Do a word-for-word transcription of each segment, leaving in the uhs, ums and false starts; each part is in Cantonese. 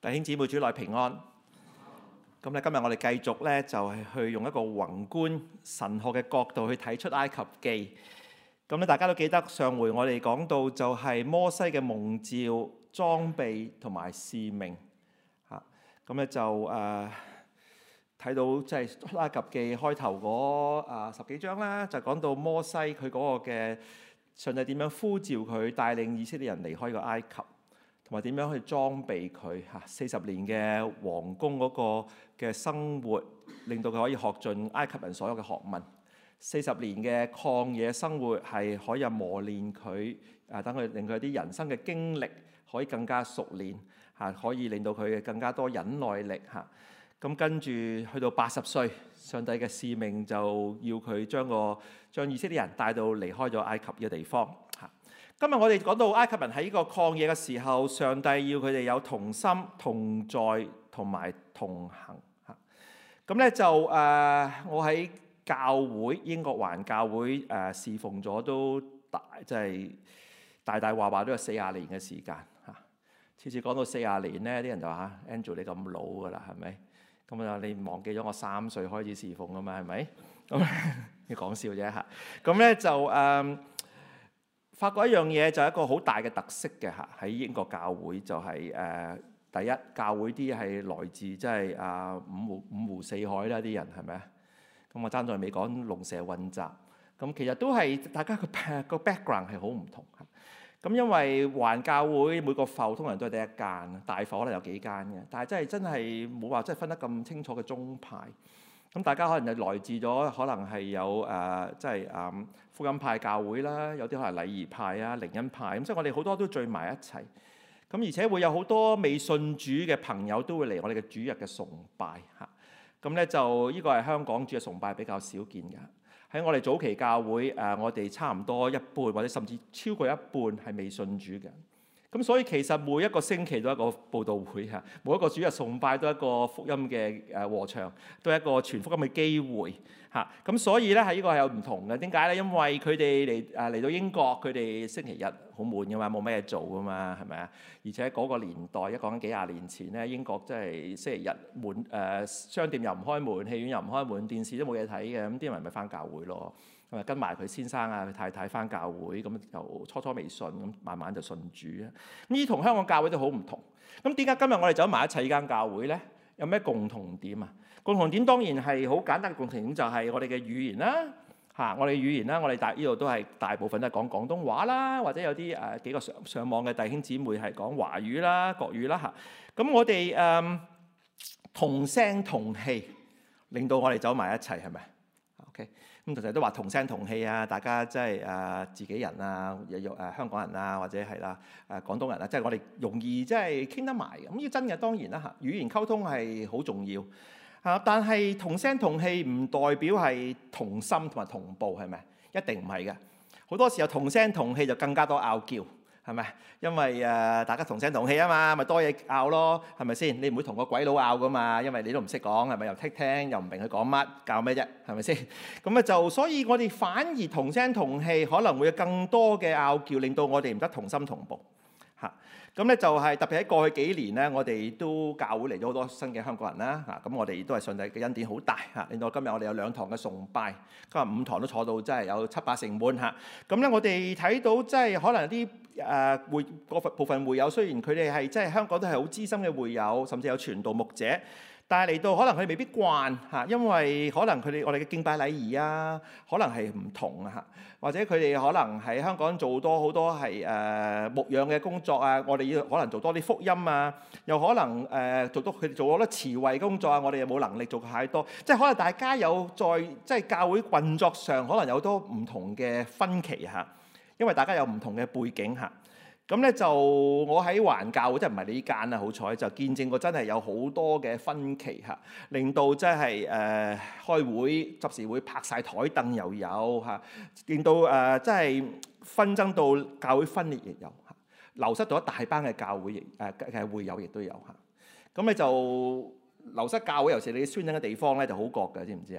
弟兄姊妹主內平安。咁咧，今日我哋繼續咧，就係去用一個宏觀神學嘅角度去睇出埃及記。咁咧，大家都記得上回我哋講到就係摩西嘅蒙召、裝備同埋使命嚇。咁咧就誒睇到即係埃及記開頭嗰啊十幾章啦，就講到摩西佢嗰個嘅上帝點樣呼召佢帶領以色列人離開個埃及。同埋點樣去裝備佢嚇？四十年嘅皇宮嗰個嘅生活，令到佢可以學盡埃及人所有嘅學問。四十年嘅曠野生活係可以磨練佢，啊等佢令佢啲人生嘅經歷可以更加熟練嚇，可以令到佢嘅更加多忍耐力嚇。咁跟住去到八十歲，上帝嘅使命就要佢將個將以色列人帶到離開咗埃及嘅地方嚇。今日我哋講到埃及人喺呢個曠野嘅時候，上帝要佢哋有同心、同在同埋同行嚇。咁咧就誒、呃，我喺教會英國環教會誒、呃、侍奉咗都大，即係大大話話都有四廿年嘅時間嚇。次次講到四廿年咧，啲人就話 Andrew 你咁老㗎啦，係咪？咁啊，你忘記咗我三歲開始侍奉㗎嘛，係咪？咁你講笑啫嚇。咁咧就誒。呃發覺一樣嘢就係一個好大嘅特色嘅嚇，喺英國教會就係、是、誒、呃、第一教會啲係來自即係啊五湖五湖四海啦，啲人係咪啊？咁我爭在未講龍蛇混雜，咁其實都係大家個個 background 係好唔同嚇。咁因為環教會每個埠通常都係第一間，大埠可能有幾間嘅，但係真係真係冇話真係分得咁清楚嘅宗派。咁大家可能就來自咗，可能係有誒，即係誒福音派教會啦，有啲可能禮儀派啊、靈恩派，咁所以我哋好多都聚埋一齊。咁而且會有好多未信主嘅朋友都會嚟我哋嘅主日嘅崇拜嚇。咁咧就呢個係香港主日崇拜比較少見嘅。喺我哋早期教會誒，我哋差唔多一半或者甚至超過一半係未信主嘅。咁所以其實每一個星期都係一個佈道會嚇，每一個主日崇拜都係一個福音嘅誒禾場，都係一個傳福音嘅機會嚇。咁所以咧喺呢個係有唔同嘅。點解咧？因為佢哋嚟誒嚟到英國，佢哋星期日好悶㗎嘛，冇咩做㗎嘛，係咪啊？而且嗰個年代一講緊幾廿年前咧，英國真係星期日門誒商店又唔開門，戲院又唔開門，電視都冇嘢睇嘅，咁啲人咪返教會咯。跟埋佢先生啊，佢太太返教會，咁就初初未信，咁慢慢就信主啊。咁呢同香港教會都好唔同。咁點解今日我哋走埋一齊呢間教會咧？有咩共同點啊？共同點當然係好簡單嘅共同點，就係我哋嘅語言啦嚇。我哋語言啦，我哋大呢度都係大部分都係講廣東話啦，或者有啲誒幾個上上網嘅弟兄姊妹係講華語啦、國語啦嚇。咁我哋誒、嗯、同聲同氣，令到我哋走埋一齊，係咪？OK。咁成日都話同聲同氣啊！大家即係誒自己人啊，又有誒香港人啊，或者係啦誒廣東人啊，即係我哋容易即係傾得埋嘅。咁呢真嘅當然啦嚇，語言溝通係好重要嚇，但係同聲同氣唔代表係同心同埋同步，係咪？一定唔係嘅。好多時候同聲同氣就更加多拗撬。係咪？因為誒、呃、大家同聲同氣啊嘛，咪多嘢拗咯，係咪先？你唔會同個鬼佬拗噶嘛，因為你都唔識講，係咪？又識聽，又唔明佢講乜，教咩啫？係咪先？咁啊就，所以我哋反而同聲同氣，可能會有更多嘅拗撬，令到我哋唔得同心同步嚇。咁咧就係特別喺過去幾年咧，我哋都教會嚟咗好多新嘅香港人啦嚇。咁我哋都係上帝嘅恩典好大嚇。令到今日我哋有兩堂嘅崇拜，今日五堂都坐到真係有七八成滿嚇。咁咧我哋睇到即係可能啲誒會嗰部分會友，雖然佢哋係即係香港都係好資深嘅會友，甚至有傳道牧者。但係嚟到可能佢未必慣嚇，因為可能佢哋我哋嘅敬拜禮儀啊，可能係唔同啊嚇，或者佢哋可能喺香港做多好多係誒、呃、牧養嘅工作啊，我哋要可能做多啲福音啊，又可能誒、呃、做多佢哋做好多慈惠工作啊，我哋又冇能力做太多，即係可能大家有在即係教會運作上可能有好多唔同嘅分歧嚇，因為大家有唔同嘅背景嚇。咁咧就我喺環教會，即係唔係你呢間啦，好彩就見證過真係有好多嘅分歧嚇，令到即係誒開會執事會拍晒台凳又有嚇，令到誒即係紛爭到教會分裂亦有嚇，流失咗一大班嘅教會亦誒嘅會友亦都有嚇。咁你就流失教會，尤其是你宣恩嘅地方咧就好覺嘅，知唔知啊？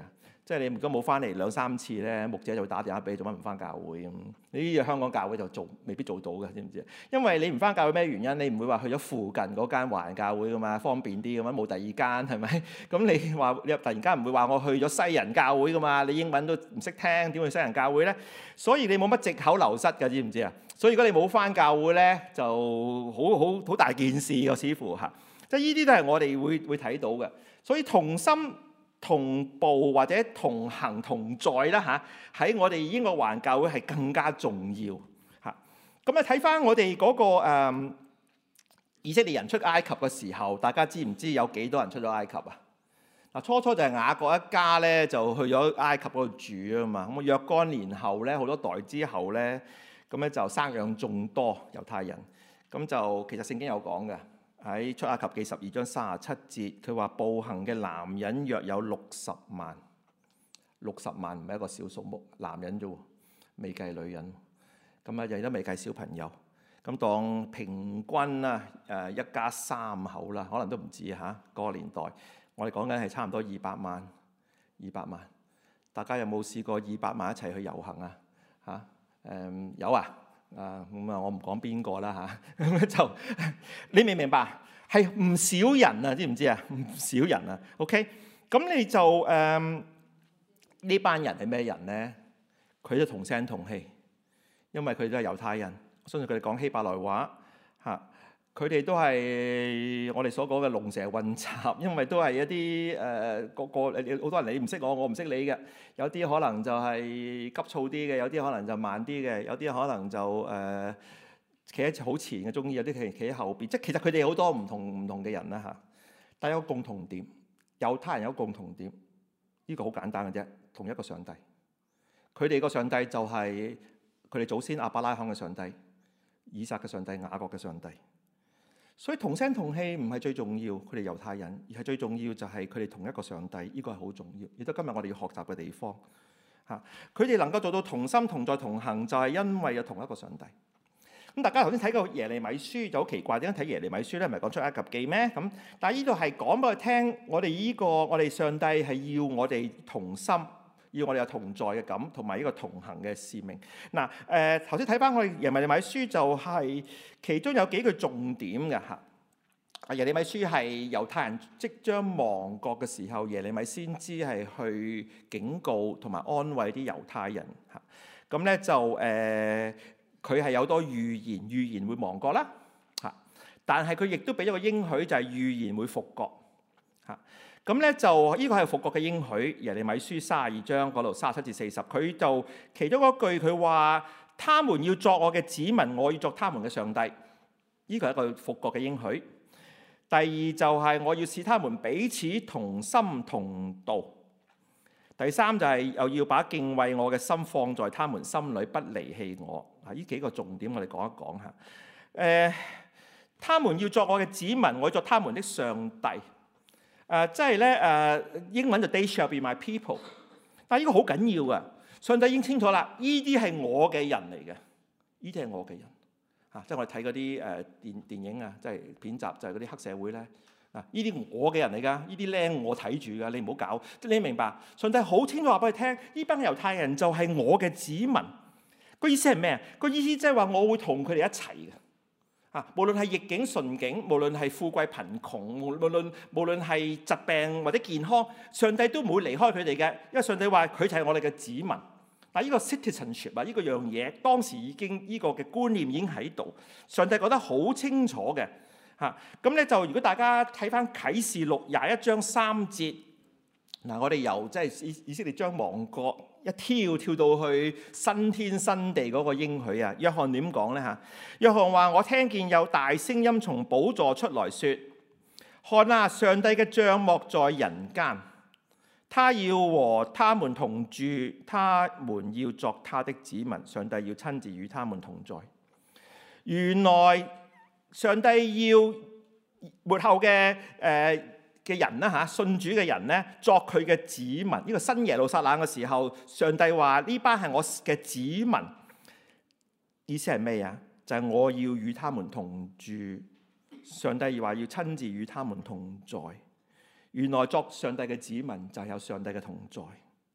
即係你如果冇翻嚟兩三次咧，牧者就會打電話俾你，做乜唔翻教會咁？呢啲香港教會就做未必做到嘅，知唔知？因為你唔翻教會咩原因？你唔會話去咗附近嗰間華人教會噶嘛，方便啲咁樣，冇第二間係咪？咁你話你突然間唔會話我去咗西人教會噶嘛？你英文都唔識聽，點去西人教會咧？所以你冇乜藉口流失㗎，知唔知啊？所以如果你冇翻教會咧，就好好好大件事㗎，似乎嚇。即係呢啲都係我哋會會睇到嘅。所以同心同步或者同行同在啦嚇，喺我哋英國華人教會係更加重要嚇。咁啊睇翻我哋嗰個誒以色列人出埃及嘅時候，大家知唔知有幾多人出咗埃及啊？嗱，初初就係雅各一家咧就去咗埃及嗰度住啊嘛。咁若干年後咧，好多代之後咧，咁咧就生養眾多猶太人。咁就其實聖經有講嘅。喺出埃及記十二章三十七節，佢話步行嘅男人約有六十萬，六十萬唔係一個小數目，男人啫喎，未計女人，咁啊亦都未計小朋友，咁當平均啦，誒一家三口啦，可能都唔止嚇，嗰個年代，我哋講緊係差唔多二百萬，二百萬，大家有冇試過二百萬一齊去遊行啊？嚇，誒、嗯、有啊。啊，咁啊，我唔講邊個啦嚇，咁就你明唔明白？係唔少人啊，知唔知啊？唔少人啊 ，OK，咁你就誒呢、嗯、班人係咩人咧？佢都同聲同氣，因為佢都係猶太人，我相信佢哋講希伯來話嚇，佢哋都係我哋所講嘅龍蛇混雜，因為都係一啲誒個個好多人你唔識我，我唔識你嘅。有啲可能就係急躁啲嘅，有啲可能就慢啲嘅，有啲可能就誒企喺好前嘅中意，有啲企企喺後邊。即係其實佢哋好多唔同唔同嘅人啦嚇，但有個共同點，猶太人有個共同點，呢個好簡單嘅啫，同一個上帝。佢哋個上帝就係佢哋祖先亞伯拉罕嘅上帝、以撒嘅上帝、雅各嘅上帝。所以同聲同氣唔係最重要，佢哋猶太人，而係最重要就係佢哋同一個上帝，呢個係好重要，亦都今日我哋要學習嘅地方嚇。佢哋能夠做到同心同在同行，就係因為有同一個上帝。咁大家頭先睇過耶利米書就好奇怪，點解睇耶利米書咧？唔係講出埃及記咩？咁但係呢度係講俾佢聽，我哋呢個我哋上帝係要我哋同心。要我哋有同在嘅感，同埋呢個同行嘅使命。嗱，誒頭先睇翻我哋耶利米書就係其中有幾句重點嘅嚇。耶利米書係猶太人即將亡國嘅時候，耶利米先知係去警告同埋安慰啲猶太人嚇。咁咧就誒，佢係有多預言，預言會亡國啦嚇。但係佢亦都俾咗個應許，就係預言會復國嚇。咁咧就呢個係復國嘅應許，耶利米書三十二章嗰度三十七至四十，佢就其中嗰句佢話：他們要作我嘅子民，我要作他們嘅上帝。呢個係一個復國嘅應許。第二就係我要使他們彼此同心同道。第三就係又要把敬畏我嘅心放在他們心裏，不離棄我。啊，呢幾個重點我哋講一講下。誒、呃，他們要作我嘅子民，我要作他們的上帝。誒，即係咧誒，英文就 They shall be my people，但係呢個好緊要噶。上帝已經清楚啦，呢啲係我嘅人嚟嘅，呢啲係我嘅人嚇、啊。即係我哋睇嗰啲誒電電影啊，即係片集，就係嗰啲黑社會咧啊，呢啲我嘅人嚟㗎，呢啲僆我睇住㗎，你唔好搞。即係你明白？上帝好清楚話俾你聽，呢班猶太人就係我嘅子民。個意思係咩啊？個意思即係話我會同佢哋一齊嘅。啊！無論係逆境順境，無論係富貴貧窮，無論無論係疾病或者健康，上帝都唔會離開佢哋嘅，因為上帝話佢就係我哋嘅子民。但係呢個 citizenship 啊，呢個樣嘢當時已經呢個嘅觀念已經喺度，上帝覺得好清楚嘅嚇。咁咧就如果大家睇翻啟示錄廿一章三節，嗱我哋由即係以以色列將亡國一跳跳到去新天新地嗰個應許啊！約翰點講咧嚇？約翰話：我聽見有大聲音從寶座出來說：看啊，上帝嘅帳幕在人間，他要和他們同住，他們要作他的子民，上帝要親自與他們同在。原來上帝要末後嘅誒。呃嘅人啦嚇，信主嘅人咧，作佢嘅子民。呢、這個新耶路撒冷嘅時候，上帝話呢班係我嘅子民。意思係咩啊？就係、是、我要與他們同住。上帝話要親自與他們同在。原來作上帝嘅子民就係有上帝嘅同在。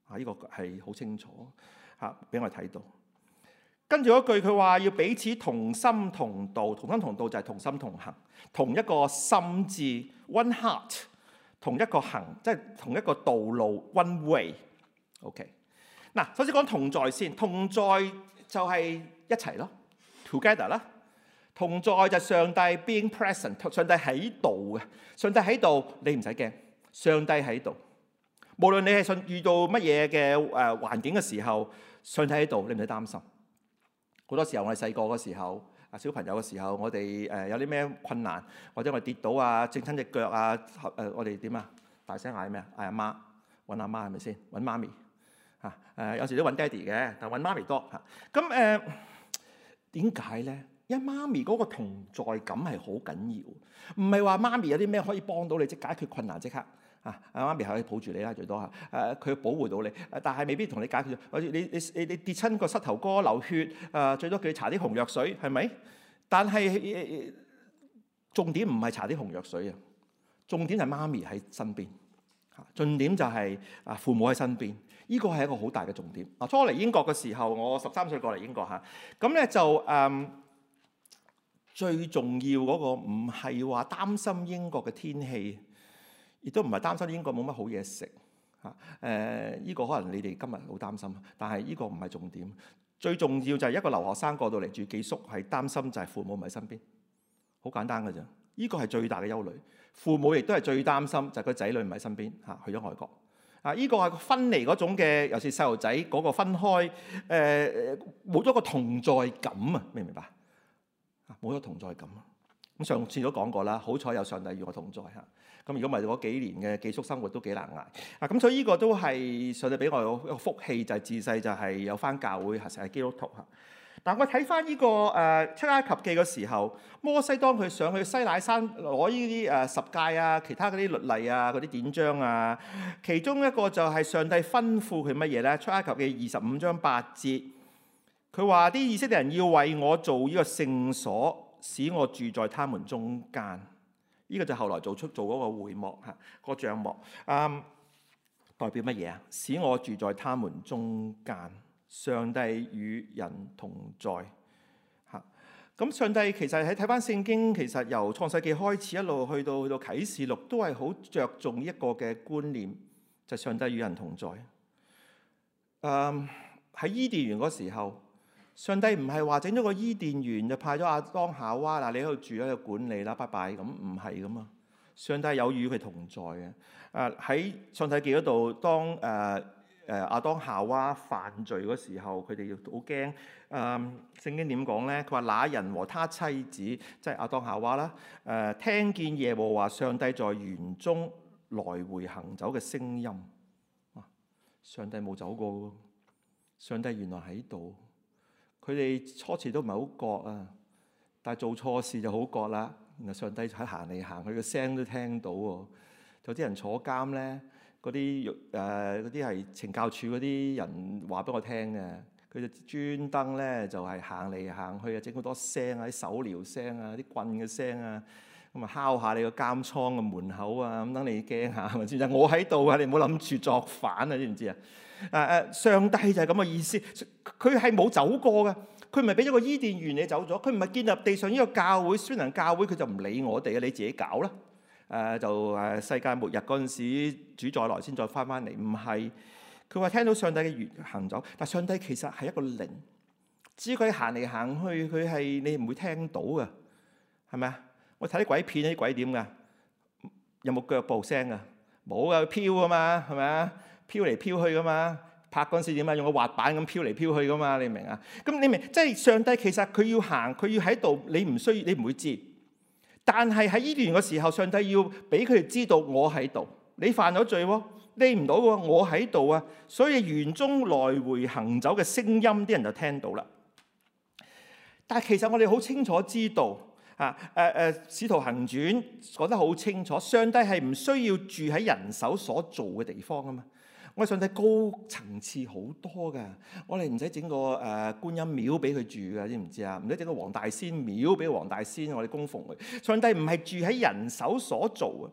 啊，呢個係好清楚嚇，俾我哋睇到。跟住嗰句佢話要彼此同心同道，同心同道就係同心同行，同一個心志 one heart， 同一個行，即係同一個道路 one way。OK， 嗱，首先講同在先，同在就係一齊咯 ，together 啦。同在就係上帝 being present， 上帝喺度嘅，上帝喺度，你唔使驚，上帝喺度。無論你係信遇到乜嘢嘅誒環境嘅時候，上帝喺度，你唔使擔心。好多時候我哋細個嘅時候，啊小朋友嘅時候，我哋誒有啲咩困難，或者我哋跌倒啊、整親隻腳啊，誒我哋點啊？大聲嗌咩啊？嗌阿媽，揾阿媽係咪先？揾媽咪嚇誒，有時都揾爹哋嘅，但揾媽咪多嚇。咁誒點解咧？因為媽咪嗰個同在感係好緊要，唔係話媽咪有啲咩可以幫到你，即解決困難即刻。啊！阿媽咪係可以抱住你啦，最多嚇。誒，佢保護到你，但係未必同你解決。或者你你你你跌親個膝頭哥流血，誒，最多叫你搽啲紅藥水，係咪？但係重點唔係搽啲紅藥水啊，重點係媽咪喺身邊。嚇，重點就係啊父母喺身邊，呢個係一個好大嘅重點。嗱，初嚟英國嘅時候，我十三歲過嚟英國嚇，咁咧就誒、嗯、最重要嗰個唔係話擔心英國嘅天氣。亦都唔係擔心英國冇乜好嘢食嚇，誒、呃、依、這個可能你哋今日好擔心，但係呢個唔係重點。最重要就係一個留學生過到嚟住寄宿，係擔心就係父母唔喺身邊，好簡單㗎咋。呢個係最大嘅憂慮。父母亦都係最擔心就係個仔女唔喺身邊嚇，去咗外國啊！依、這個係分離嗰種嘅，尤其是細路仔嗰個分開，誒冇咗個同在感啊！明唔明白？冇咗同在感。咁上次都講過啦，好彩有上帝與我同在嚇。咁如果唔係嗰幾年嘅寄宿生活都幾難捱啊！咁所以呢個都係上帝俾我一個福氣，就係、是、自細就係有返教會，成係基督徒嚇。但係我睇返呢個誒、呃、出埃及記嘅時候，摩西當佢上去西乃山攞呢啲誒十誡啊、其他嗰啲律例啊、嗰啲典章啊，其中一個就係上帝吩咐佢乜嘢咧？出埃及記二十五章八節，佢話啲以色列人要為我做呢個聖所，使我住在他們中間。呢個就後來做出做嗰個會幕嚇，個帳幕，嗯，代表乜嘢啊？使我住在他們中間，上帝與人同在嚇。咁上帝其實喺睇翻聖經，其實由創世記開始一路去到去到啟示錄，都係好着重一個嘅觀念，就係、上帝與人同在。嗯，喺伊甸園嗰時候。上帝唔係話整咗個伊甸園就派咗亞當夏娃嗱，你喺度住喺度管理啦，拜拜咁，唔係噶嘛。上帝有與佢同在嘅。誒喺創世記嗰度，當誒誒亞當夏娃犯罪嗰時候，佢哋好驚。誒聖經點講咧？佢話那人和他妻子，即係亞當夏娃啦。誒聽見耶和華上帝在園中來回行走嘅聲音。啊，上帝冇走過，上帝原來喺度。佢哋初時都唔係好覺啊，但係做錯事就好覺啦。然後上帝喺行嚟行去嘅聲都聽到喎。有啲人坐監咧，嗰啲誒嗰啲係懲教處嗰啲人話俾我聽嘅，佢就專登咧就係行嚟行去啊，整好多聲啊，啲手療聲啊，啲棍嘅聲啊，咁啊敲下你個監倉嘅門口啊，咁等你驚下，係咪先？我喺度啊，你唔好諗住作反啊，知唔知啊？誒誒，上帝就係咁嘅意思，佢係冇走過嘅，佢唔係俾咗個伊甸園你走咗，佢唔係建立地上呢個教會，宣揚教會，佢就唔理我哋嘅，你自己搞啦。誒、呃、就誒世界末日嗰陣時，主再來先再翻翻嚟，唔係。佢話聽到上帝嘅行走，但上帝其實係一個靈，至於佢行嚟行去，佢係你唔會聽到嘅，係咪啊？我睇啲鬼片，啲鬼點㗎？有冇腳步聲啊？冇啊，佢飄啊嘛，係咪啊？飄嚟飄去噶嘛，拍嗰陣時點啊？用個滑板咁飄嚟飄去噶嘛，你明啊？咁你明，即係上帝其實佢要行，佢要喺度，你唔需要，你唔會知。但係喺呢段嘅時候，上帝要俾佢哋知道我喺度。你犯咗罪喎，匿唔到喎，我喺度啊！所以園中來回行走嘅聲音，啲人就聽到啦。但係其實我哋好清楚知道啊，誒誒，使徒行傳講得好清楚，上帝係唔需要住喺人手所做嘅地方啊嘛。我哋上帝高層次好多㗎，我哋唔使整個誒、呃、觀音廟俾佢住㗎，知唔知啊？唔使整個黃大仙廟俾黃大仙，我哋供奉佢。上帝唔係住喺人手所做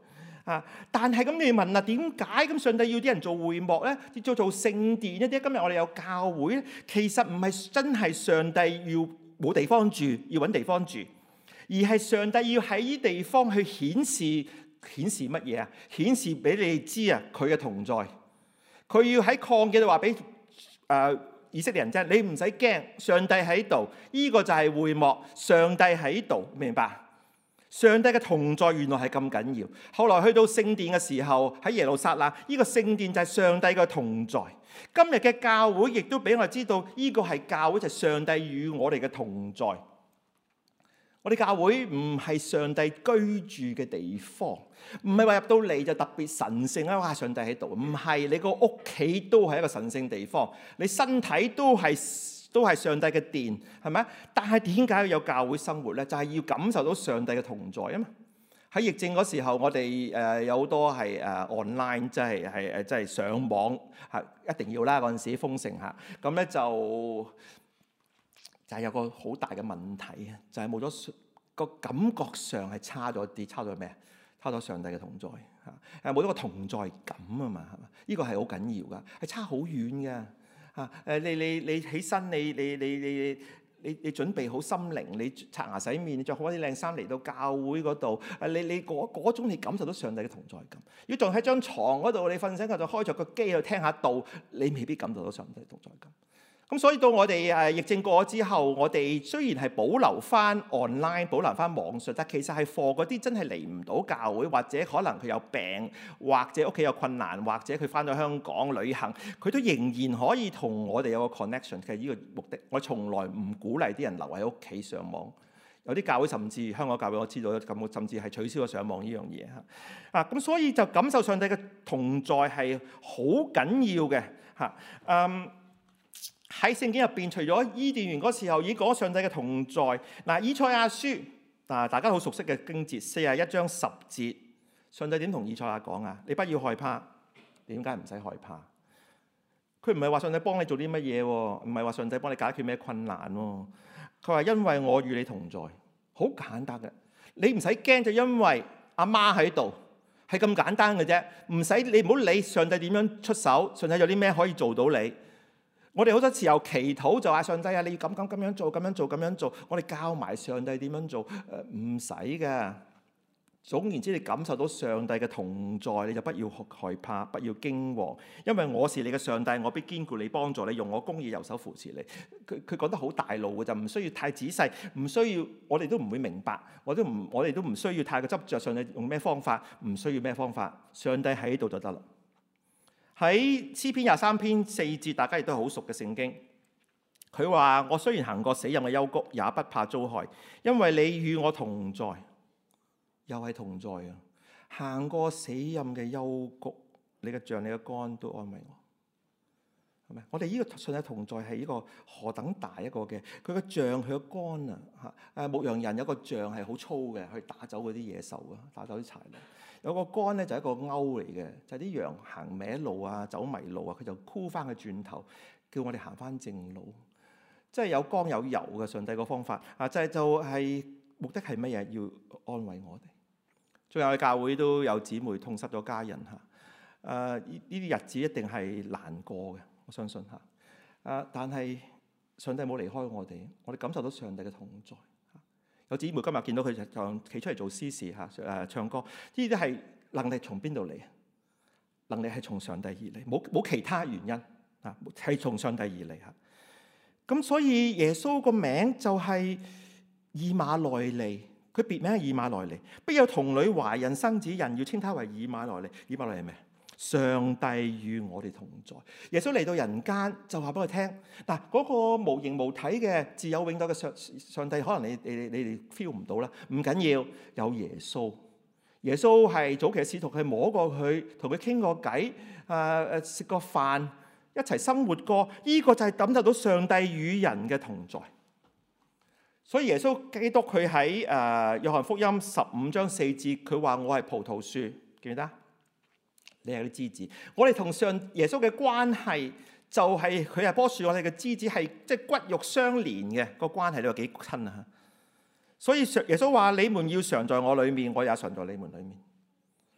啊！但係咁你問啦，點解咁上帝要啲人做會幕咧？要做做聖殿一啲？今日我哋有教會咧，其實唔係真係上帝要冇地方住，要揾地方住，而係上帝要喺呢地方去顯示顯示乜嘢啊？顯示俾你哋知啊，佢嘅同在。佢要喺曠野度話俾誒以色列人聽，你唔使驚，上帝喺度。呢個就係會幕，上帝喺度，明白？上帝嘅同在原來係咁緊要。後來去到聖殿嘅時候，喺耶路撒冷，呢個聖殿就係上帝嘅同在。今日嘅教會亦都俾我哋知道，呢個係教會，就係上帝與我哋嘅同在。我哋教會唔係上帝居住嘅地方，唔係話入到嚟就特別神聖啦。哇！上帝喺度，唔係，你個屋企都係一個神聖地方，你身體都係。都係上帝嘅殿，係咪？但係點解要有教會生活咧？就係、是、要感受到上帝嘅同在啊嘛！喺疫症嗰時候，我哋誒有好多係誒 online，即係係誒即係上網嚇，一定要啦。嗰陣時豐盛嚇，咁咧就就係、是、有個好大嘅問題啊！就係冇咗個感覺上係差咗啲，差咗咩？差咗上帝嘅同在嚇，誒冇咗個同在感啊嘛，係嘛？呢、這個係好緊要噶，係差好遠嘅。啊！誒你你你起身，你你你你你你準備好心靈，你刷牙洗面，你着好啲靚衫嚟到教會嗰度。誒你你嗰嗰種你感受到上帝嘅同在感。如果仲喺張床嗰度，你瞓醒覺就開着個機去聽下道，你未必感受到上帝嘅同在感。咁所以到我哋誒疫症過咗之後，我哋雖然係保留翻 online， 保留翻網上，但其實係 for 嗰啲真係嚟唔到教會，或者可能佢有病，或者屋企有困難，或者佢翻到香港旅行，佢都仍然可以同我哋有個 connection 嘅呢個目的。我從來唔鼓勵啲人留喺屋企上網。有啲教會甚至香港教會我知道咁，甚至係取消咗上網呢樣嘢嚇。啊，咁所以就感受上帝嘅同在係好緊要嘅嚇。嗯。喺聖經入邊，除咗伊甸園嗰時候已經講上帝嘅同在。嗱，以賽亞書嗱，大家好熟悉嘅經節，四十一章十節，上帝點同以賽亞講啊？你不要害怕，點解唔使害怕？佢唔係話上帝幫你做啲乜嘢喎，唔係話上帝幫你解決咩困難喎。佢話因為我與你同在，好簡單嘅，你唔使驚，就因為阿媽喺度，係咁簡單嘅啫。唔使你唔好理上帝點樣出手，上帝有啲咩可以做到你。我哋好多時候祈禱就話上帝啊，你要咁咁咁樣做，咁樣做，咁樣做。我哋教埋上帝點樣做，誒唔使㗎。總言之，你感受到上帝嘅同在，你就不要害怕，不要驚惶，因為我是你嘅上帝，我必堅固你，幫助你，用我公義右手扶持你。佢佢講得好大路嘅，就唔需要太仔細，唔需要我哋都唔會明白，我都唔我哋都唔需要太過執着上帝用咩方法，唔需要咩方法，上帝喺度就得啦。喺詩篇廿三篇四節，大家亦都好熟嘅聖經。佢話：我雖然行過死蔭嘅幽谷，也不怕遭害，因為你與我同在。又係同在啊！行過死蔭嘅幽谷，你嘅杖、你嘅竿都安慰我，係咪？我哋呢個上帝同在係呢個何等大一個嘅？佢嘅杖、佢嘅竿啊！嚇誒，牧羊人有個杖係好粗嘅，去打走嗰啲野獸啊，打走啲豺狼。有個竿咧就係一個鈎嚟嘅，就係、是、啲羊行歪路啊、走迷路啊，佢就箍翻佢轉頭，叫我哋行翻正路。即係有光有油嘅上帝個方法啊！就係、是、就係、是、目的係乜嘢？要安慰我哋。最後嘅教會都有姊妹痛失咗家人嚇。誒呢呢啲日子一定係難過嘅，我相信嚇。誒、啊、但係上帝冇離開我哋，我哋感受到上帝嘅同在。有姊妹今日見到佢就企出嚟做司事嚇，誒唱歌，呢啲係能力從邊度嚟？能力係從上帝而嚟，冇冇其他原因啊，係從上帝而嚟嚇。咁所以耶穌個名就係以馬內利，佢別名係以馬內利。必有童女懷孕生子，人要稱他為以馬內利。以馬內利係咩？上帝與我哋同在。耶穌嚟到人間就話俾我聽，嗱，嗰個無形無體嘅自有永在嘅上上帝，可能你你你哋 feel 唔到啦，唔緊要，有耶穌。耶穌係早期嘅使徒，佢摸過佢，同佢傾過偈，誒誒食過飯，一齊生活過。呢、這個就係感受到上帝與人嘅同在。所以耶穌基督佢喺誒約翰福音十五章四節，佢話我係葡萄樹，記唔記得？你係啲枝子，我哋同上耶穌嘅關係就係佢係棵樹，我哋嘅枝子係即係骨肉相連嘅個關係，你話幾親啊？所以耶穌話：你們要常在我裏面，我也常在你們裏面。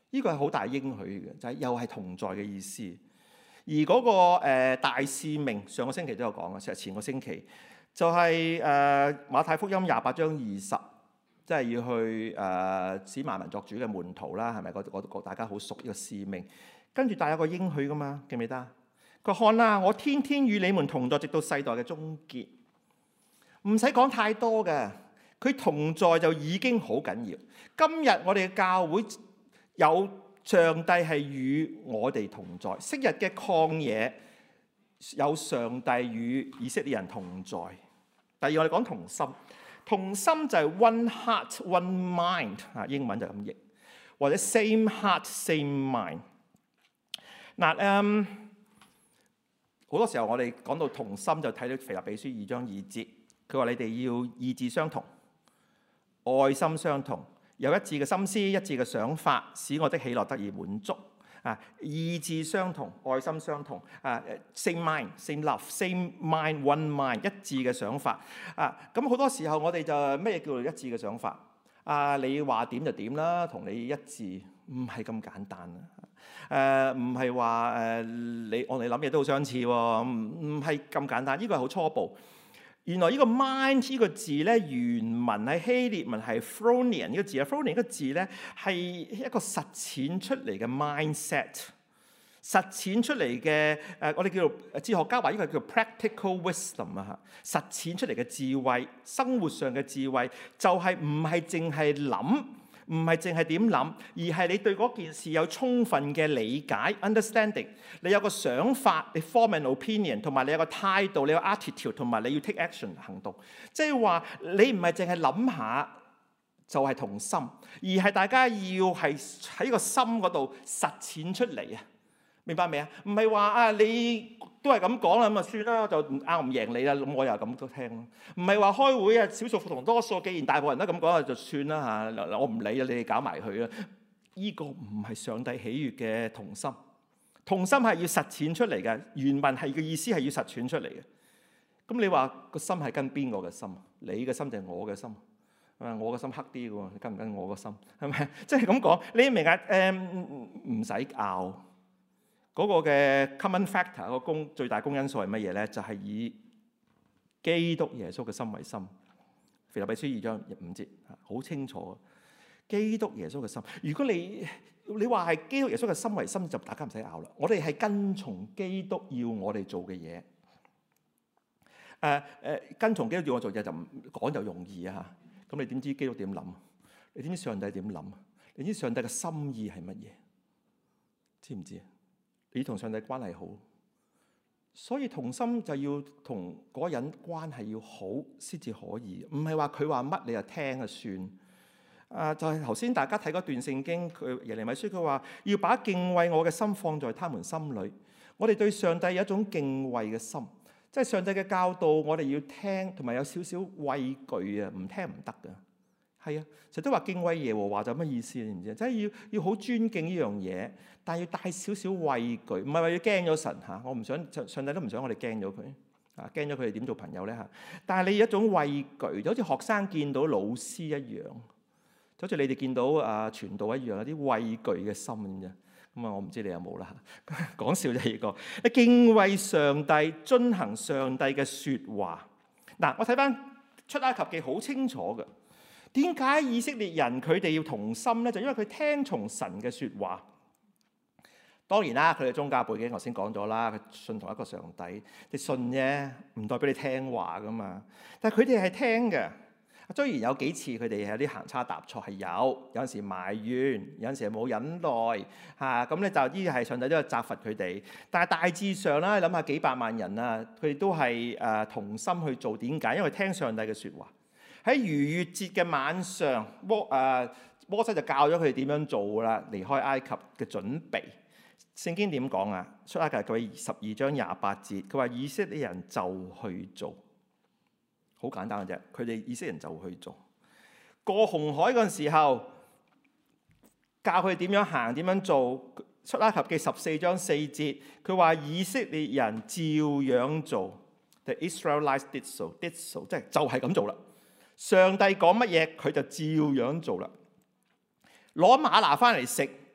呢個係好大應許嘅，就係、是、又係同在嘅意思。而嗰、那個、呃、大使命，上個星期都有講啊，其實前個星期就係、是、誒、呃、馬太福音廿八章二十，即係要去誒使萬民作主嘅門徒啦，係咪？我我大家好熟呢個使命。跟住帶有個應許噶嘛，記唔記得？佢看啦，我天天與你們同在，直到世代嘅終結。唔使講太多嘅，佢同在就已經好緊要。今日我哋嘅教會有上帝係與我哋同在，昔日嘅曠野有上帝與以色列人同在。第二，我哋講同心，同心就係 one heart one mind 啊，英文就咁譯，或者 same heart same mind。嗱，嗯，好多時候我哋講到同心就睇到腓立比書二章二節，佢話你哋要意志相同，愛心相同。有一致嘅心思，一致嘅想法，使我的喜樂得以滿足。啊，意志相同，愛心相同。啊 ，same mind，same love，same mind，one mind， 一致嘅想法。啊，咁好多時候我哋就咩叫做一致嘅想法？啊，你話點就點啦，同你一致，唔係咁簡單啊。誒，唔係話誒你我哋諗嘢都好相似喎，唔唔係咁簡單。呢個係好初步。原來呢個 mind 呢個字咧，原文喺希臘文係 phronion 呢個字啊 phronion 呢個字咧係一個實踐出嚟嘅 mindset， 實踐出嚟嘅誒，我哋叫做哲學家話呢個叫 practical wisdom 啊嚇，實踐出嚟嘅智慧，生活上嘅智慧就係唔係淨係諗。唔係淨係點諗，而係你對嗰件事有充分嘅理解 understanding， 你有個想法，你 form an opinion， 同埋你有個態度，你有 attitude， 同埋你要 take action 行動。即係話你唔係淨係諗下就係同心，而係大家要係喺個心嗰度實踐出嚟啊！明白未啊？唔係話啊，你都係咁講啦，咁啊算啦，就唔拗唔贏你啦，咁我又咁都聽咯。唔係話開會啊，少數服從多數，既然大部分人都咁講啊，就算啦嚇，我唔理啦，你哋搞埋佢啦。呢個唔係上帝喜悅嘅同心，同心係要實踐出嚟嘅。原文係嘅意思係要實踐出嚟嘅。咁你話個心係跟邊個嘅心？你嘅心定係我嘅心？啊，我嘅心黑啲嘅喎，你跟唔跟我嘅心？係咪？即係咁講，你明啊？誒唔使拗。嗰個嘅 common factor 個公最大公因素係乜嘢咧？就係、是、以基督耶穌嘅心為心。腓立比書二章五節，好清楚。基督耶穌嘅心。如果你你話係基督耶穌嘅心為心，就大家唔使拗啦。我哋係跟從基督要我哋做嘅嘢。誒、呃、誒，跟從基督要我做嘢就唔講就容易啊嚇。咁你點知基督點諗？你點知上帝點諗？你知上帝嘅心意係乜嘢？知唔知啊？你同上帝關係好，所以同心就要同嗰個人關係要好先至可以，唔係話佢話乜你就聽就算。啊，就係頭先大家睇嗰段聖經，佢耶利米書佢話要把敬畏我嘅心放在他們心裏。我哋對上帝有一種敬畏嘅心，即係上帝嘅教導，我哋要聽，同埋有少少畏懼啊，唔聽唔得㗎。係啊，成日都話敬畏耶和華就乜意思？你唔知？即係要要好尊敬呢樣嘢，但係要帶少少畏懼，唔係話要驚咗神嚇。我唔想上上帝都唔想我哋驚咗佢啊，驚咗佢哋點做朋友咧嚇？但係你有一種畏懼，就好似學生見到老師一樣，就好似你哋見到啊傳道一樣，有啲畏懼嘅心咁啫。咁啊，我唔知你有冇啦嚇。講笑就係呢個，敬畏上帝，遵行上帝嘅説話。嗱，我睇翻出埃及記好清楚嘅。點解以色列人佢哋要同心咧？就因為佢聽從神嘅説話。當然啦，佢哋宗教背景頭先講咗啦，佢信同一個上帝。你信啫，唔代表你聽話噶嘛。但係佢哋係聽嘅。雖然有幾次佢哋有啲行差踏錯係有，有陣時埋怨，有陣時冇忍耐嚇。咁咧就呢啲係上帝都有責罰佢哋。但係大致上啦，諗下幾百萬人啊，佢哋都係誒同心去做。點解？因為聽上帝嘅説話。喺逾越節嘅晚上，摩誒摩西就教咗佢哋點樣做啦，離開埃及嘅準備。聖經點講啊？出埃及記十二章廿八節，佢話以色列人就去做，好簡單嘅啫。佢哋以色列人就去做。過紅海嗰陣時候，教佢哋點樣行，點樣做。出埃及記十四章四節，佢話以色列人照樣做。The Israelites did so, did so，即係就係咁做啦。上帝講乜嘢，佢就照樣做啦。攞嗎哪翻嚟食，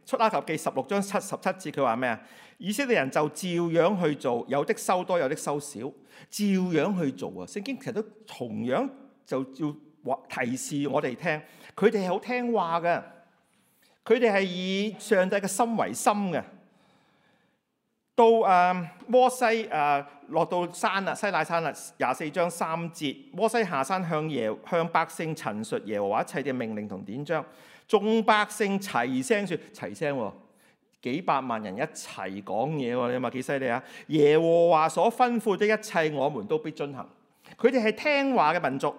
出埃及記十六章七十七節，佢話咩啊？以色列人就照樣去做，有的收多，有的收少，照樣去做啊！聖經其實都同樣就要話提示我哋聽，佢哋係好聽話嘅，佢哋係以上帝嘅心為心嘅。到誒、呃、摩西誒、呃、落到山啦，西乃山啦，廿四章三節，摩西下山向耶向百姓陳述耶和華一切嘅命令同典章，眾百姓齊聲説，齊聲喎，幾百萬人一齊講嘢喎，你話幾犀利啊？耶和華所吩咐的一切，我們都必遵行。佢哋係聽話嘅民族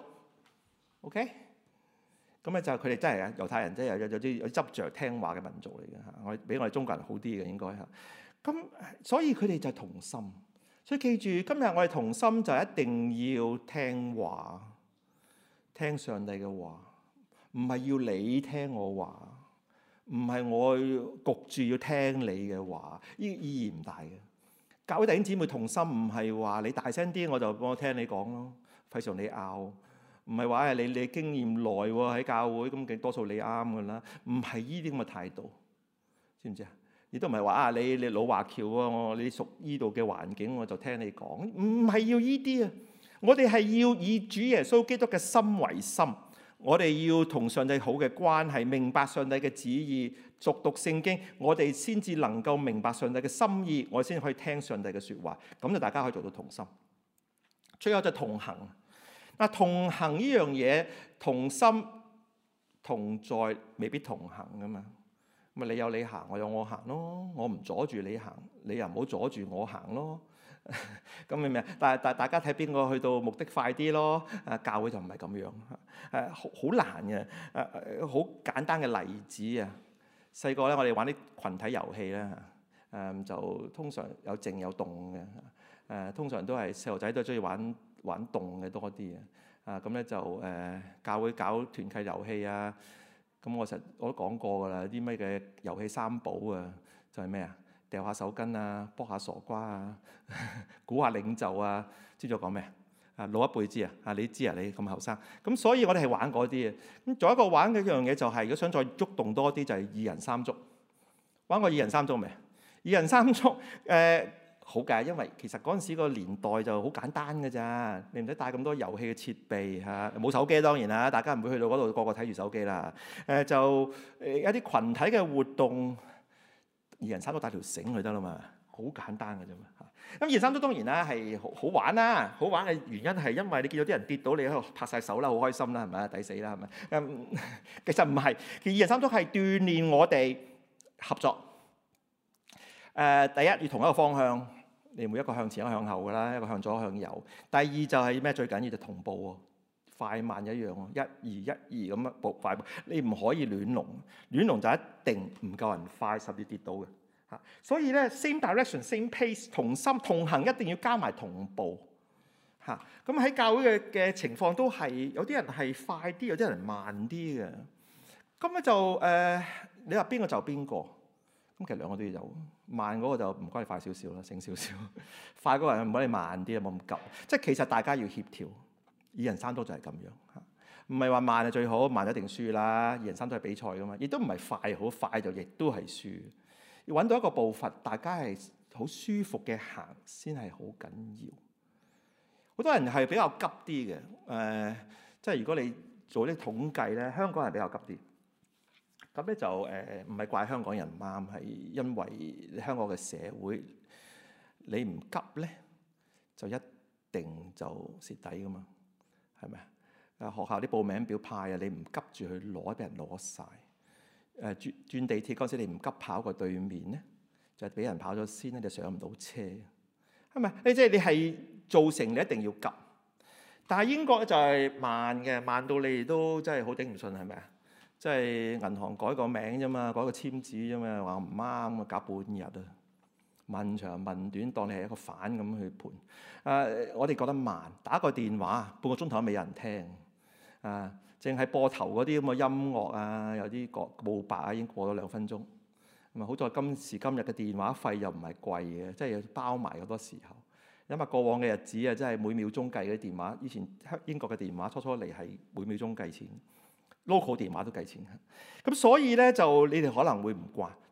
，OK？ 咁咧就佢哋真係啊，猶太人真係有有啲有執着聽話嘅民族嚟嘅嚇，我比我哋中國人好啲嘅應該嚇。咁所以佢哋就係同心，所以記住今日我哋同心就一定要聽話，聽上帝嘅話，唔係要你聽我話，唔係我焗住要聽你嘅話，呢個意義唔大嘅。教會弟兄姊妹同心唔係話你大聲啲我就幫我聽你講咯，費事你拗，唔係話誒你你經驗耐喎喺教會咁嘅多數你啱噶啦，唔係呢啲咁嘅態度，知唔知啊？亦都唔係話啊，你你老華僑啊，我你屬依度嘅環境，我就聽你講，唔係要依啲啊！我哋係要以主耶穌基督嘅心為心，我哋要同上帝好嘅關係，明白上帝嘅旨意，熟讀聖經，我哋先至能夠明白上帝嘅心意，我哋先可以聽上帝嘅説話，咁就大家可以做到同心。最後就同行。嗱，同行呢樣嘢，同心同在未必同行噶嘛。咁你有你行，我有我行咯。我唔阻住你行，你又唔好阻住我行咯。咁明唔明啊？但係但大家睇邊個去到目的快啲咯？誒，教會就唔係咁樣。誒，好好難嘅。誒，好簡單嘅例子啊。細個咧，我哋玩啲群體遊戲咧，誒就通常有靜有動嘅。誒，通常都係細路仔都中意玩玩動嘅多啲啊。啊，咁咧就誒教會搞團契遊戲啊。咁我實我都講過㗎啦，啲咩嘅遊戲三寶啊，就係咩啊？掉下手巾啊，卜下傻瓜啊，估下領袖啊，知咗講咩啊？老一輩知啊，啊你知啊，你咁後生，咁所以我哋係玩嗰啲嘅。咁仲有一個玩嘅一樣嘢就係、是，如果想再喐動多啲，就係二人三足。玩過二人三足未？二人三足誒。呃好嘅，因為其實嗰陣時個年代就好簡單嘅咋，你唔使帶咁多遊戲嘅設備嚇，冇手機當然啦，大家唔會去到嗰度個個睇住手機啦。誒、呃、就誒一啲群體嘅活動，二人三足帶條繩就得啦嘛，好簡單嘅啫嘛。咁二人三足當然啦係好好玩啦，好玩嘅原因係因為你見到啲人跌到你喺度拍晒手啦，好開心啦，係咪啊？抵死啦，係咪？嗯，其實唔係，其實二人三足係鍛鍊我哋合作。誒、呃，第一要同一個方向，你每一個向前一個向後㗎啦，一個向左一個向右。第二就係咩？最緊要就同步喎，快慢一樣喎，一二一二咁樣步快步，你唔可以亂龍，亂龍就一定唔夠人快，甚至跌到嘅嚇。所以咧 ，same direction same pace， 同心同行一定要加埋同步嚇。咁喺教會嘅嘅情況都係有啲人係快啲，有啲人慢啲嘅。咁咧就誒、呃，你話邊個就邊個？咁其實兩個都要有，慢嗰個就唔該你快少少啦，醒少少；快嗰個人唔該你慢啲啊，冇咁急。即係其實大家要協調，二人三足就係咁樣嚇，唔係話慢係最好，慢一定輸啦。二人三足係比賽噶嘛，亦都唔係快好快就亦都係輸。要揾到一個步伐，大家係好舒服嘅行先係好緊要。好多人係比較急啲嘅，誒、呃，即係如果你做啲統計咧，香港人比較急啲。咁咧就誒唔係怪香港人唔啱，係因為香港嘅社會，你唔急咧就一定就蝕底噶嘛，係咪啊？誒學校啲報名表派啊，你唔急住去攞，俾人攞晒。誒轉轉地鐵嗰陣時，你唔急跑過對面咧，就俾人跑咗先咧，就上唔到車，係咪？你即係你係造成你一定要急，但係英國咧就係慢嘅，慢到你都真係好頂唔順，係咪啊？即係銀行改個名啫嘛，改個簽字啫嘛，話唔啱啊，搞半日啊，問長問短，當你係一個反咁去盤。誒、呃，我哋覺得慢，打個電話半個鐘頭都未有人聽。啊，淨係播頭嗰啲咁嘅音樂啊，有啲個冒白啊，已經過咗兩分鐘。咁啊，好在今時今日嘅電話費又唔係貴嘅，即係包埋好多時候。因為過往嘅日子啊，真係每秒鐘計嗰啲電話，以前英國嘅電話初初嚟係每秒鐘計錢。local 電話都計錢，咁所以咧就你哋可能會唔慣，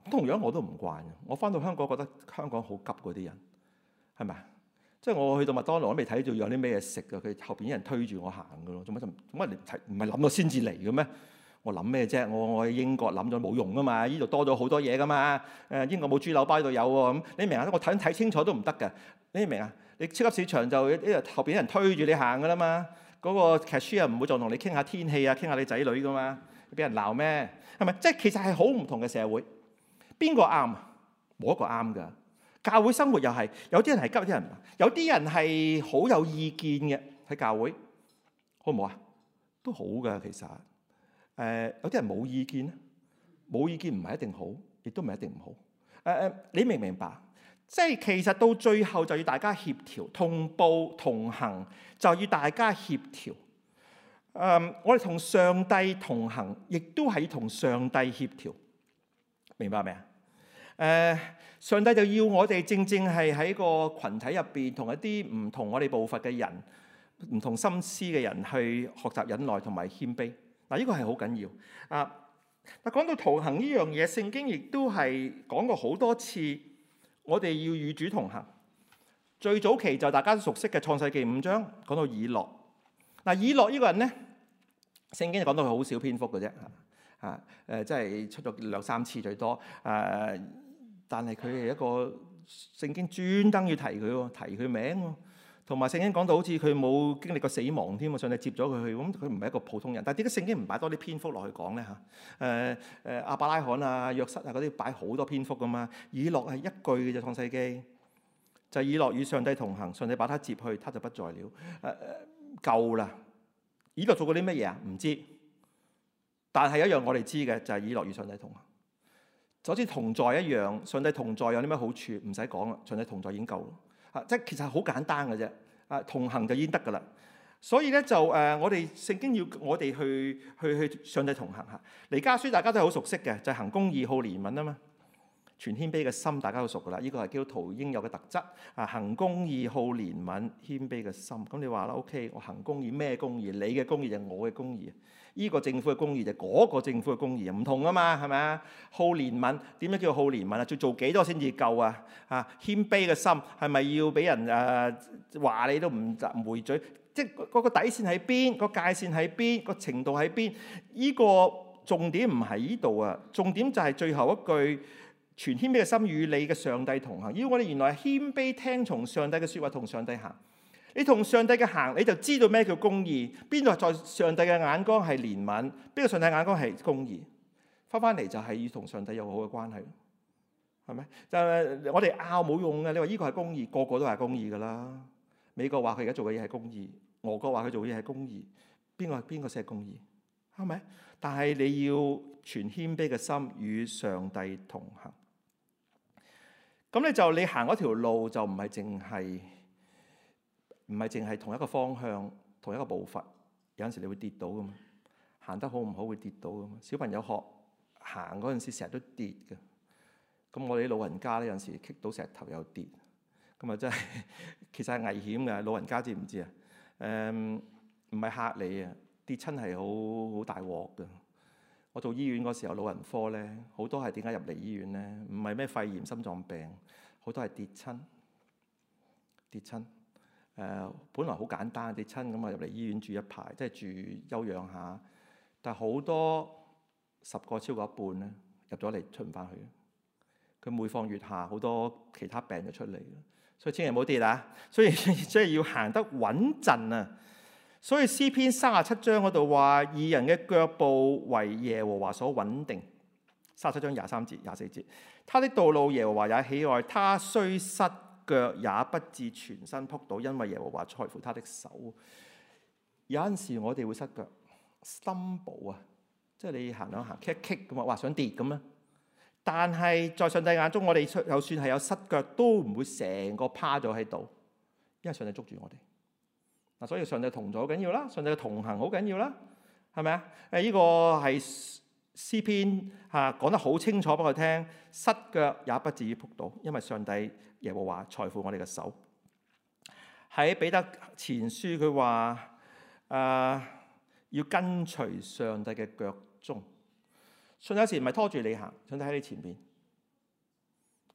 同樣我都唔慣嘅。我翻到香港覺得香港好急嗰啲人，係咪啊？即係我去到麥當勞都未睇到有啲咩嘢食嘅，佢後邊啲人推住我行嘅咯。做乜就做乜你睇？唔係諗到先至嚟嘅咩？我諗咩啫？我我喺英國諗咗冇用噶嘛，呢度多咗好多嘢噶嘛。誒，英國冇豬柳包，呢度有喎。咁你明啊？我睇睇清楚都唔得㗎。你明啊？你超級市場就呢度後邊啲人推住你行噶啦嘛。嗰個 cashier 唔會再同你傾下天氣啊，傾下你仔女噶嘛。俾人鬧咩？係咪？即係其實係好唔同嘅社會。邊個啱？冇一個啱㗎。教會生活又係有啲人係急，有啲人唔係。有啲人係好有意見嘅喺教會，好唔好啊？都好㗎，其實。誒、呃、有啲人冇意見咧，冇意見唔係一定好，亦都唔係一定唔好。誒、呃、誒，你明唔明白？即係其實到最後就要大家協調、同步同行，就要大家協調。誒、呃，我哋同上帝同行，亦都係同上帝協調。明白未啊？誒、呃，上帝就要我哋正正係喺個群體入邊，同一啲唔同我哋步伐嘅人、唔同心思嘅人去學習忍耐同埋謙卑。嗱，呢個係好緊要啊！嗱，講到同行呢樣嘢，聖經亦都係講過好多次，我哋要與主同行。最早期就大家都熟悉嘅創世記五章，講到以諾。嗱，以諾呢個人咧，聖經就講到佢好少篇幅嘅啫，啊誒，即係出咗兩三次最多。誒，但係佢係一個聖經專登要提佢喎，提佢名喎。同埋聖經講到好似佢冇經歷過死亡添喎，上帝接咗佢去，咁佢唔係一個普通人。但係點解聖經唔擺多啲篇幅落去講咧嚇？誒誒，亞伯拉罕啊、約瑟啊嗰啲擺好多篇幅噶嘛。以諾係一句嘅啫，創世記就係以諾與上帝同行，上帝把他接去，他就不在了。誒、呃、夠啦！以諾做過啲乜嘢啊？唔知。但係一樣我哋知嘅就係以諾與上帝同行，就好似同在一樣。上帝同在有啲咩好處？唔使講啦，上帝同在已經夠啦。啊，即係其實好簡單嘅啫。啊，同行就已經得噶啦。所以咧就誒、呃，我哋聖經要我哋去去去上帝同行嚇。彌迦書大家都係好熟悉嘅，就係、是、行公義、好憐憫啊嘛。全謙卑嘅心大家都熟噶啦，呢、這個係基督徒應有嘅特質啊。行公義、好憐憫、謙卑嘅心。咁你話啦 ，OK， 我行公義咩公義？你嘅公義就係我嘅公義。呢個政府嘅公義就係嗰個政府嘅公義，唔同啊嘛，係咪啊？好憐憫，點樣叫好憐憫啊？要做幾多先至夠啊？啊，謙卑嘅心係咪要俾人誒話、呃、你都唔唔回嘴？即係嗰個底線喺邊？個界線喺邊？個程度喺邊？呢、這個重點唔係呢度啊，重點就係最後一句：全謙卑嘅心與你嘅上帝同行。要我哋原來係謙卑聽從上帝嘅説話，同上帝行。你同上帝嘅行，你就知道咩叫公義。邊度在上帝嘅眼光係憐憫，邊個上帝眼光係公義。翻翻嚟就係要同上帝有好嘅關係，係咪？就係我哋拗冇用嘅。你話呢個係公義，個個都係公義噶啦。美國話佢而家做嘅嘢係公義，俄國話佢做嘅嘢係公義，邊個邊個先係公義？係咪？但係你要全謙卑嘅心與上帝同行。咁你就你行嗰條路就唔係淨係。唔係淨係同一個方向、同一個步伐，有陣時你會跌倒噶嘛。行得好唔好會跌倒噶嘛。小朋友學行嗰陣時，成日都跌嘅。咁我哋啲老人家咧，有陣時棘到石頭又跌，咁啊真係其實係危險嘅。老人家知唔知啊？誒，唔係嚇你啊，跌親係好好大鑊嘅。我做醫院嗰時候，老人科咧好多係點解入嚟醫院咧？唔係咩肺炎、心臟病，好多係跌親，跌親。誒、呃，本來好簡單，跌親咁啊入嚟醫院住一排，即係住休養下。但係好多十個超過一半咧入咗嚟出唔翻去。佢每況愈下，好多其他病就出嚟。所以千祈唔好跌啊！所以即係要行得穩陣啊！所以詩篇三十七章嗰度話：義人嘅腳步為耶和華所穩定。三十七章廿三節、廿四節，他的道路耶和華也喜愛，他雖失腳也不至全身仆倒，因為耶和華在乎他的手。有陣時我哋會失腳 stumble 啊，即係你行兩行 kick kick 咁啊，話想跌咁啦。但係在上帝眼中，我哋就算係有失腳，都唔會成個趴咗喺度，因為上帝捉住我哋嗱。所以上帝同在好緊要啦，上帝嘅同行好緊要啦，係咪啊？誒，呢個係詩篇嚇講得好清楚俾我聽，失腳也不至於仆倒，因為上帝耶和華在乎我哋嘅手。喺彼得前書佢話誒要跟隨上帝嘅腳蹤。上帝有時唔係拖住你行，上帝喺你前邊，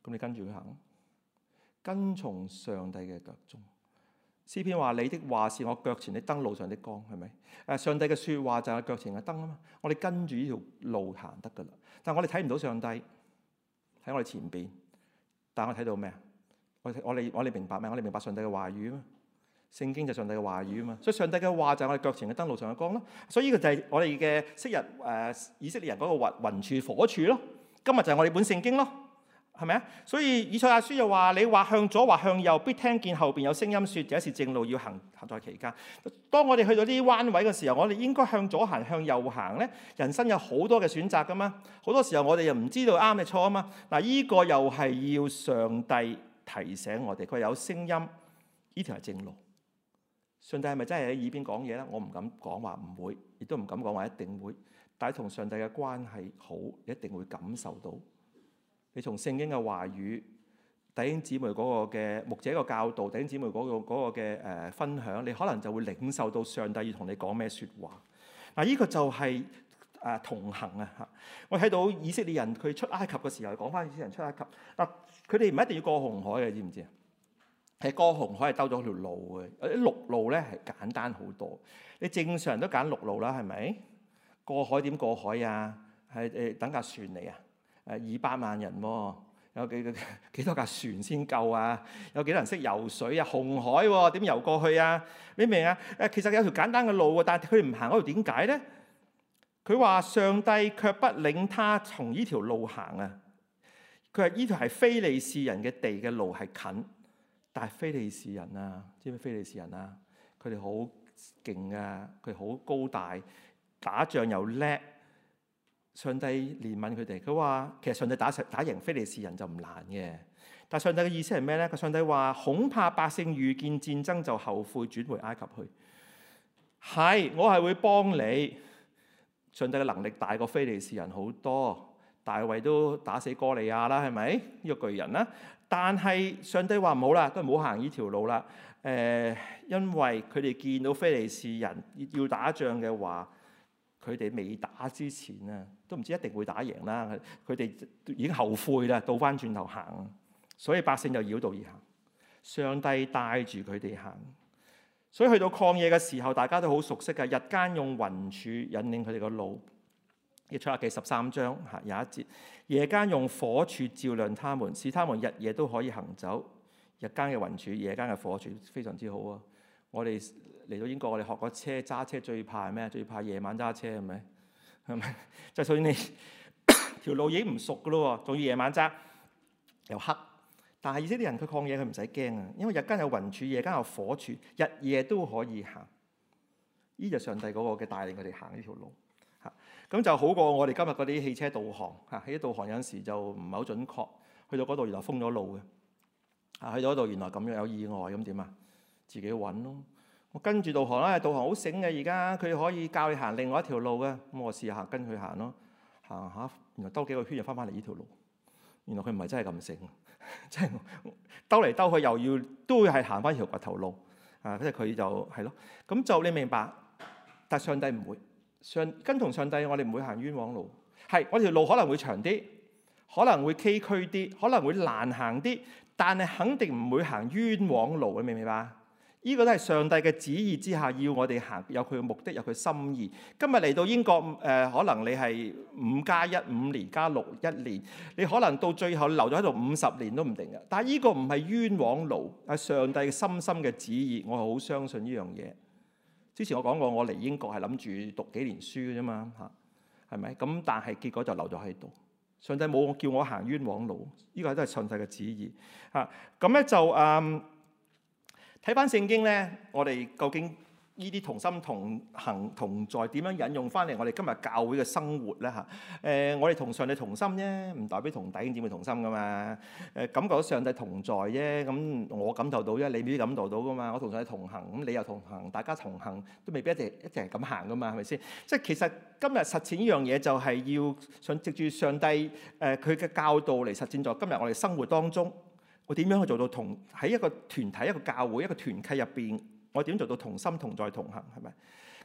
咁你跟住佢行，跟從上帝嘅腳蹤。詩篇話：你的話是我腳前的燈，路上的光，係咪？誒，上帝嘅説話就係腳前嘅燈啊嘛。我哋跟住呢條路行得噶啦。但係我哋睇唔到上帝喺我哋前邊，但係我睇到咩啊？我我哋我哋明白咩？我哋明白上帝嘅話語啊嘛。聖經就係上帝嘅話語啊嘛。所以上帝嘅話就係我哋腳前嘅燈，路上嘅光咯。所以呢個就係我哋嘅昔日誒、呃、以色列人嗰個雲雲柱火柱咯。今日就係我哋本聖經咯。係咪啊？所以以賽亞書又話：你或向左或向右，必聽見後邊有聲音説：這是正路，要行行在其間。當我哋去到呢啲彎位嘅時候，我哋應該向左行，向右行咧。人生有好多嘅選擇噶嘛，好多時候我哋又唔知道啱定錯啊嘛。嗱，呢個又係要上帝提醒我哋，佢有聲音，呢條係正路。上帝係咪真係喺耳邊講嘢咧？我唔敢講話唔會，亦都唔敢講話一定會。但係同上帝嘅關係好，一定會感受到。你從聖經嘅話語、弟兄姊妹嗰個嘅牧者嘅教導、弟兄姊妹嗰個嗰個嘅誒分享，你可能就會領受到上帝要同你講咩説話。嗱，呢個就係誒同行啊！嚇，我睇到以色列人佢出埃及嘅時候，講翻以色列人出埃及嗱，佢哋唔一定要過紅海嘅，知唔知啊？係過紅海係兜咗條路嘅，啲陸路咧係簡單好多。你正常人都揀陸路啦，係咪？過海點過海啊？係誒等架船嚟啊！誒二百萬人喎、啊，有幾幾幾多架船先夠啊？有幾多人識游水啊？紅海喎、啊，點游過去啊？你明啊？誒其實有條簡單嘅路喎，但係佢唔行嗰度，點解咧？佢話上帝卻不領他從呢條路行啊！佢話呢條係非利士人嘅地嘅路係近，但係非利士人啊，知唔知非利士人啊？佢哋好勁啊，佢好高大，打仗又叻。上帝憐憫佢哋，佢話其實上帝打打贏非利士人就唔難嘅，但係上帝嘅意思係咩咧？個上帝話恐怕百姓遇見戰爭就後悔轉回埃及去。係，我係會幫你。上帝嘅能力大過非利士人好多，大衛都打死哥利亞啦，係咪呢個巨人啦？但係上帝話唔好啦，都唔好行呢條路啦。誒、呃，因為佢哋見到非利士人要打仗嘅話。佢哋未打之前啊，都唔知一定會打贏啦。佢哋已經後悔啦，倒翻轉頭行，所以百姓就繞道而行。上帝帶住佢哋行，所以去到曠野嘅時候，大家都好熟悉嘅。日間用雲柱引領佢哋個路，以賽亞記十三章嚇有一節；夜間用火柱照亮他們，使他們日夜都可以行走。日間嘅雲柱，夜間嘅火柱，非常之好啊！我哋嚟到英國，我哋學過車揸車最怕係咩？最怕夜晚揸車係咪？係咪？就所以你條路已經唔熟噶咯，仲要夜晚揸又黑。但係以色列人佢曠野佢唔使驚啊，因為日間有雲柱，夜間有火柱，日夜都可以行。呢就上帝嗰個嘅帶領佢哋行呢條路嚇，咁就好過我哋今日嗰啲汽車導航嚇。啲導航有陣時就唔係好準確，去到嗰度原來封咗路嘅啊，去到嗰度原來咁樣有意外，咁點啊？自己揾咯。我跟住導航啦，導航好醒嘅，而家佢可以教你行另外一條路嘅。咁我試下跟佢行咯，行下原來兜幾個圈又翻返嚟呢條路。原來佢唔係真係咁醒，即係兜嚟兜去又要都會係行翻條掘頭路啊！即係佢就係咯。咁就你明白，但係上帝唔會上跟同上帝，我哋唔會行冤枉路。係我條路可能會長啲，可能會崎嶇啲，可能會難行啲，但係肯定唔會行冤枉路。你明唔明白？呢個都係上帝嘅旨意之下，要我哋行，有佢嘅目的，有佢心意。今日嚟到英國，誒、呃，可能你係五加一五年加六一年，你可能到最後留咗喺度五十年都唔定嘅。但係呢個唔係冤枉路，係上帝嘅深深嘅旨意。我係好相信呢樣嘢。之前我講過，我嚟英國係諗住讀幾年書嘅啫嘛，嚇，係咪？咁但係結果就留咗喺度。上帝冇叫我行冤枉路，呢、這個都係上帝嘅旨意。嚇，咁咧就誒。嗯睇翻聖經咧，我哋究竟呢啲同心同行同在點樣引用翻嚟我哋今日教會嘅生活咧嚇？誒、呃，我哋同上帝同心啫，唔代表同弟兄姊妹同心噶嘛。誒、呃，感覺到上帝同在啫，咁我感受到啫，你未必感受到噶嘛。我同上帝同行，咁你又同行，大家同行都未必一定一定係咁行噶嘛，係咪先？即係其實今日實踐呢樣嘢就係要想藉住上帝誒佢嘅教導嚟實踐在今日我哋生活當中。我點樣去做到同喺一個團體、一個教會、一個團契入邊，我點做到同心同在同行係咪？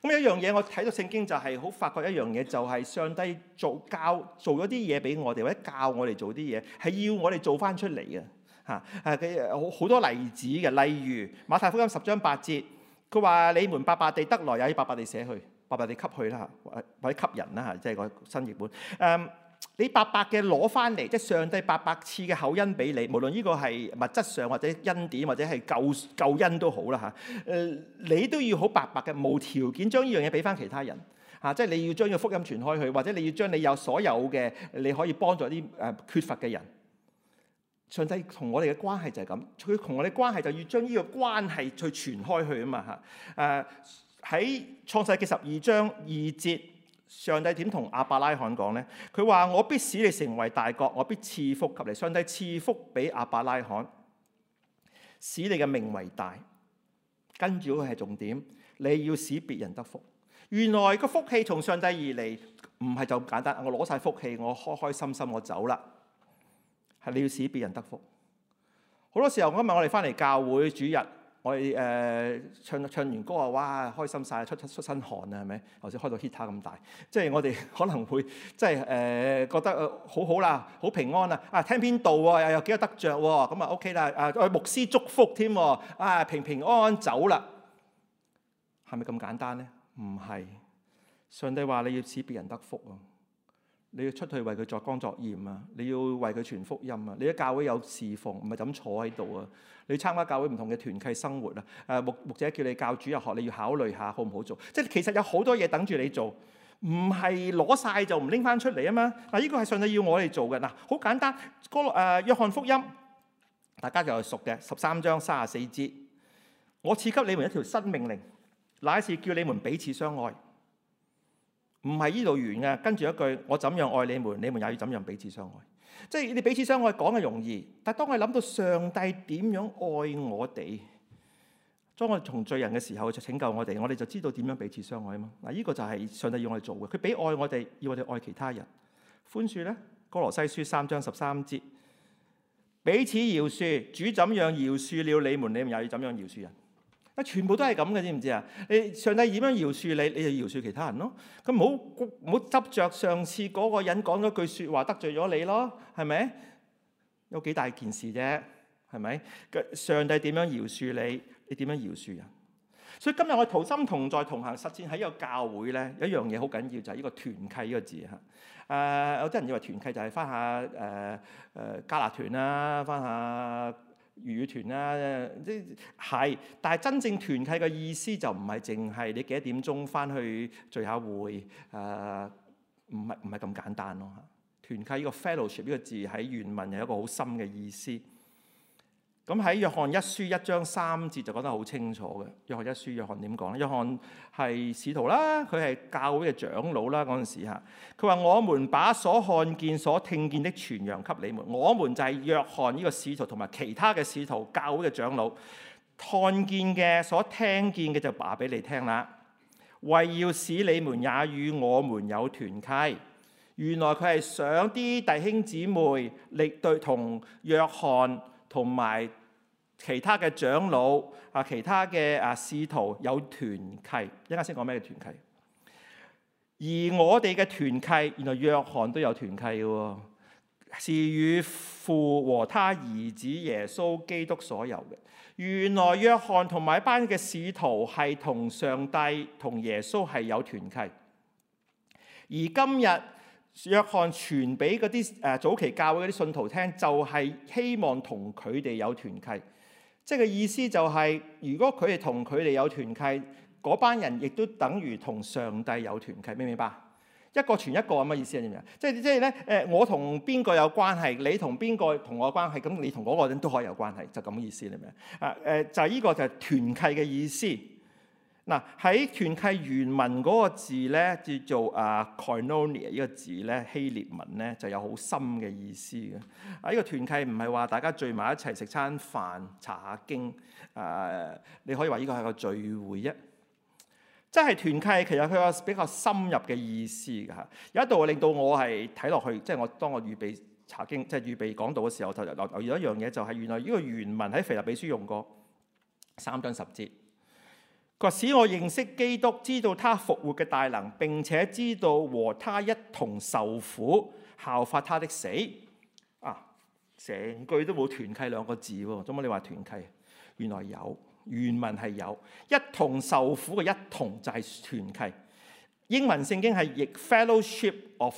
咁有一樣嘢我睇到聖經就係好發覺一樣嘢，就係上帝做教做咗啲嘢俾我哋，或者教我哋做啲嘢，係要我哋做翻出嚟嘅嚇。誒佢好好多例子嘅，例如馬太福音十章八節，佢話你們白白地得來，也要白白地捨去，白白地給去啦，或者給人啦嚇，即係個新譯本誒。嗯你白白嘅攞翻嚟，即係上帝白白賜嘅厚恩俾你，無論呢個係物質上或者恩典或者係救救恩都好啦嚇。誒，你都要好白白嘅無條件將呢樣嘢俾翻其他人嚇，即係你要將呢個福音傳開去，或者你要將你有所有嘅你可以幫助啲誒缺乏嘅人。上帝同我哋嘅關係就係咁，佢同我哋關係就要將呢個關係去傳開去啊嘛嚇。誒喺創世記十二章二節。上帝點同亞伯拉罕講呢？佢話：我必使你成為大國，我必賜福給你。上帝賜福俾亞伯拉罕，使你嘅名為大。跟住嗰個係重點，你要使別人得福。原來個福氣從上帝而嚟，唔係就咁簡單。我攞晒福氣，我開開心心我走啦。係你要使別人得福。好多時候，今日我哋翻嚟教會主日。我哋誒、呃、唱唱完歌啊，哇開心晒，出出出身汗啊，係咪？頭先開到 heater 咁大，即係我哋可能會即係誒、呃、覺得誒、呃、好好啦，好平安啊！啊聽邊道喎，又有幾多得着喎，咁啊 OK 啦！啊牧師祝福添喎，啊平平安安走啦，係咪咁簡單咧？唔係，上帝話你要使別人得福啊！你要出去為佢作光作鹽啊！你要為佢傳福音啊！你喺教會有侍奉，唔係就咁坐喺度啊！你要參加教會唔同嘅團契生活啊！誒牧牧者叫你教主日學，你要考慮下好唔好做？即係其實有好多嘢等住你做，唔係攞晒就唔拎翻出嚟啊嘛！嗱，呢個係上帝要我哋做嘅嗱，好簡單。嗰個誒約翰福音，大家就係熟嘅十三章三十四節，我賜給你們一條新命令，乃是叫你們彼此相愛。唔係呢度完嘅，跟住一句，我怎樣愛你們，你們也要怎樣彼此相愛。即係你彼此相愛講係容易，但係當我諗到上帝點樣愛我哋，當我哋從罪人嘅時候就拯救我哋，我哋就知道點樣彼此相愛啊嘛。嗱，呢個就係上帝要我哋做嘅。佢俾愛我哋，要我哋愛其他人。寬恕咧，歌羅西書三章十三節，彼此饒恕，主怎樣饒恕了你們，你們也要怎樣饒恕人。啊！全部都係咁嘅，知唔知啊？你上帝點樣饒恕你，你就饒恕其他人咯。咁唔好唔好執着上次嗰個人講咗句説話得罪咗你咯，係咪？有幾大件事啫，係咪？上帝點樣饒恕你，你點樣饒恕人？所以今日我同心同在同行實踐喺一個教會咧，有一樣嘢好緊要就係、是、呢個團契呢個字嚇。誒、呃、有啲人以為團契就係翻下誒誒加納團啦，翻下粵語團啦，即係，但係真正團契嘅意思就唔係淨係你幾多點鐘翻去聚下會，誒唔係唔係咁簡單咯嚇。團契呢個 fellowship 呢個字喺原文有一個好深嘅意思。咁喺約翰一書一章三節就講得好清楚嘅。約翰一書，約翰點講咧？約翰係使徒啦，佢係教會嘅長老啦嗰陣時嚇。佢話：我們把所看見、所聽見的傳揚給你們。我們就係約翰呢個使徒同埋其他嘅使徒、教會嘅長老，看見嘅、所聽見嘅就話俾你聽啦。為要使你們也與我們有團契。原來佢係想啲弟兄姊妹力對同約翰同埋其他嘅長老啊，其他嘅啊使徒有團契。一陣間先講咩叫團契。而我哋嘅團契，原來約翰都有團契嘅喎，是與父和他兒子耶穌基督所有嘅。原來約翰同埋一班嘅使徒係同上帝、同耶穌係有團契。而今日約翰傳俾嗰啲誒早期教會嗰啲信徒聽，就係、是、希望同佢哋有團契。即係個意思就係、是，如果佢哋同佢哋有團契，嗰班人亦都等於同上帝有團契，明唔明白？一個傳一個咁嘅意思係點樣？即係即係咧誒，我同邊個有關係，你同邊個同我有關係，咁你同嗰個人都可以有關係，就咁嘅意思，你明唔明啊？誒就係、是、呢個就係團契嘅意思。嗱，喺團契原文嗰個字咧，叫做啊 koinonia 呢個字咧，希臘文咧就有好深嘅意思嘅。啊，呢個團契唔係話大家聚埋一齊食餐飯、查下經，啊，你可以話呢個係個聚會啫。即係團契其實佢有比較深入嘅意思㗎嚇。有一度令到我係睇落去，即係我當我預備查經，即係預備講道嘅時候，就留留意到一樣嘢，就係原來呢個原文喺腓立比書用過三章十節。 佢話使我認識基督，知道他復活嘅大能，並且知道和他一同受苦，效法他的死。啊，成句都冇團契兩個字喎，做乜你話團契？原來有，原文係有，一同受苦嘅一同就係團契。英文聖經係譯 fellowship of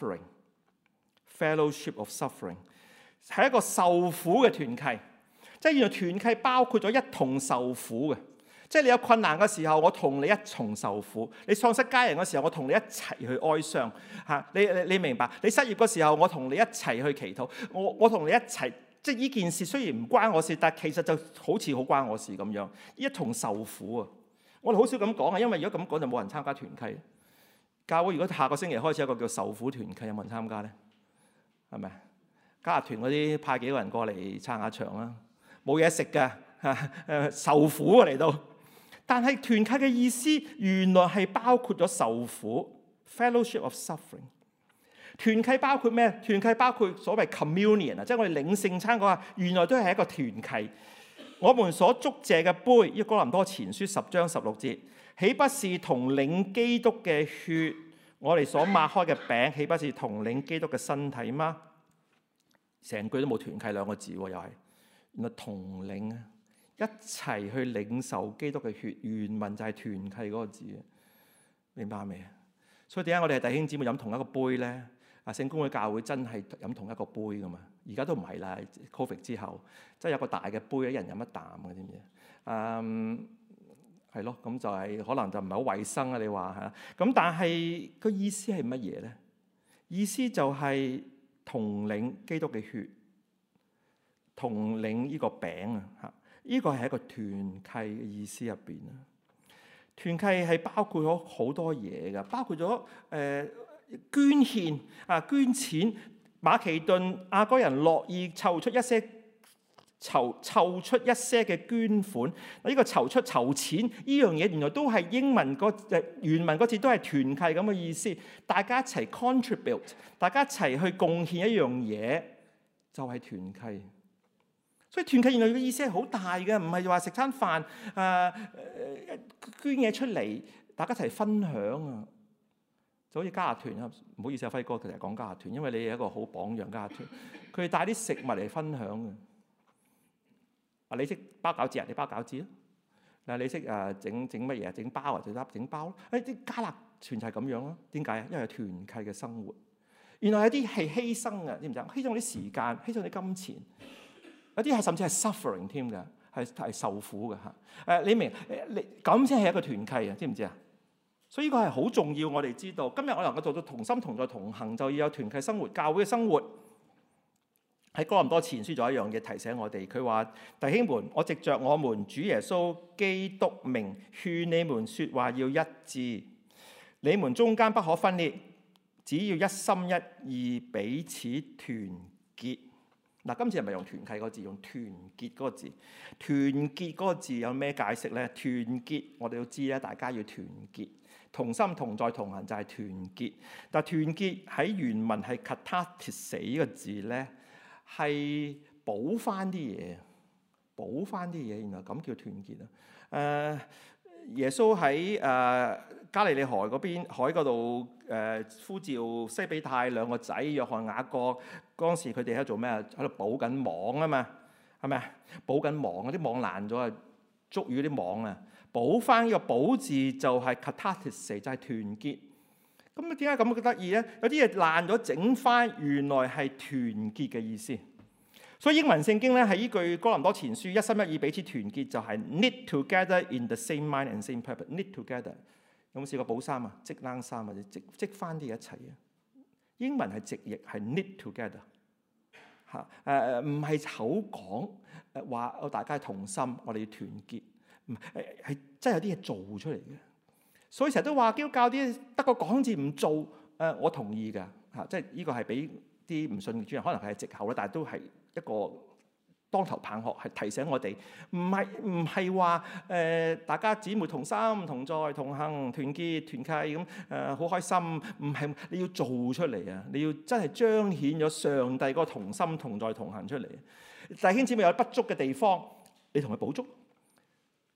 suffering，fellowship of suffering 係一個受苦嘅團契，即係原來團契包括咗一同受苦嘅。即係你有困難嘅時候，我同你一同受苦；你喪失家人嘅時候，我同你一齊去哀傷。嚇，你你你明白？你失業嘅時候，我同你一齊去祈禱。我我同你一齊，即係呢件事雖然唔關我事，但係其實就好似好關我事咁樣，一同受苦啊！我哋好少咁講啊，因為如果咁講就冇人參加團契。教會如果下個星期開始一個叫受苦團契，有冇人參加咧？係咪？家樂團嗰啲派幾個人過嚟撐下場啦，冇嘢食㗎嚇，誒受苦啊嚟到。但係團契嘅意思原來係包括咗受苦 ，fellowship of suffering。團契包括咩？團契包括所謂 communion 啊，即係我哋領聖餐嗰下，原來都係一個團契。我們所祝謝嘅杯，呢個哥林多前書十章十六節，豈不是同領基督嘅血？我哋所擘開嘅餅，豈不是同領基督嘅身體嗎？成句都冇團契兩個字喎，又係原來同領啊！一齊去領受基督嘅血，原文就係團契嗰個字，明白未啊？所以點解我哋係弟兄姊妹飲同一個杯咧？啊，聖公會教會真係飲同一個杯噶嘛？而家都唔係啦 ，Covid 之後，即係有個大嘅杯，一人飲一啖嘅，知唔知？嗯，係咯，咁就係、是、可能就唔係好衞生啊？你話係啦，咁但係個意思係乜嘢咧？意思就係同領基督嘅血，同領呢個餅啊嚇。呢個係一個團契嘅意思入邊啊！團契係包括咗好多嘢㗎，包括咗誒、呃、捐獻啊、捐錢。馬其頓亞該人樂意籌出一些籌籌出一些嘅捐款。呢、這個籌出籌錢呢樣嘢，原來都係英文個誒原文嗰字都係團契咁嘅意思。大家一齊 contribute， 大家一齊去貢獻一樣嘢，就係、是、團契。所以團契原來嘅意思係好大嘅，唔係話食餐飯啊，捐嘢出嚟，大家一齊分享啊，就好似家樂團啊。唔好意思啊，輝哥，其實講家樂團，因為你係一個好榜樣家樂團，佢哋帶啲食物嚟分享嘅。啊，你識包餃子啊？你包餃子啊？嗱，你識誒整整乜嘢？整包啊？整粒整包？誒啲家樂團就係咁樣咯。點解啊？因為係團契嘅生活。原來有啲係犧牲嘅，知唔知啊？犧牲啲時間，犧牲啲金錢。有啲係甚至係 suffering 添㗎，係係受苦嘅嚇。誒，你明？你咁先係一個團契啊，知唔知啊？所以呢個係好重要，我哋知道。今日我能夠做到同心同在同行，就要有團契生活、教會嘅生活。喺哥林多前書仲有一樣嘢提醒我哋，佢話：弟兄們，我藉着我們主耶穌基督名勸你們説話要一致，你們中間不可分裂，只要一心一意，彼此團結。嗱，今次係咪用團契嗰個字？用團結嗰個字。團結嗰個字有咩解釋咧？團結我哋要知咧，大家要團結，同心同在同行就係團結。但係團結喺原文係 katatis 呢個字咧，係補翻啲嘢，補翻啲嘢，原來咁叫團結啊！誒、呃，耶穌喺誒加利利河嗰邊海嗰度誒呼召西比泰兩個仔約翰雅各。當時佢哋喺度做咩啊？喺度補緊網啊嘛，係咪啊？補緊網，啲網爛咗啊，捉魚啲網啊，補翻呢個補字就係 katatis，就係團結。咁啊，點解咁得意咧？有啲嘢爛咗整翻，原來係團結嘅意思。所以英文聖經咧係依句哥林多前書一心一意彼此團結，就係 knit together in the same mind and same purpose。knit together 有冇試過補衫啊？織冷衫或者織織翻啲一齊啊？英文係直譯係 knit together 嚇，誒唔係口講誒話我大家係同心，我哋要團結，唔係係真係有啲嘢做出嚟嘅。所以成日都話基督教啲得個講字唔做，誒我同意㗎嚇，即係呢個係俾啲唔信嘅主人可能係藉口啦，但係都係一個當頭棒喝，係提醒我哋唔係唔係話誒大家姊妹同心同在同行團結團契咁誒好開心，唔係你要做出嚟啊！你要真係彰顯咗上帝嗰個同心同在同行出嚟。弟兄姊妹有不足嘅地方，你同佢補足。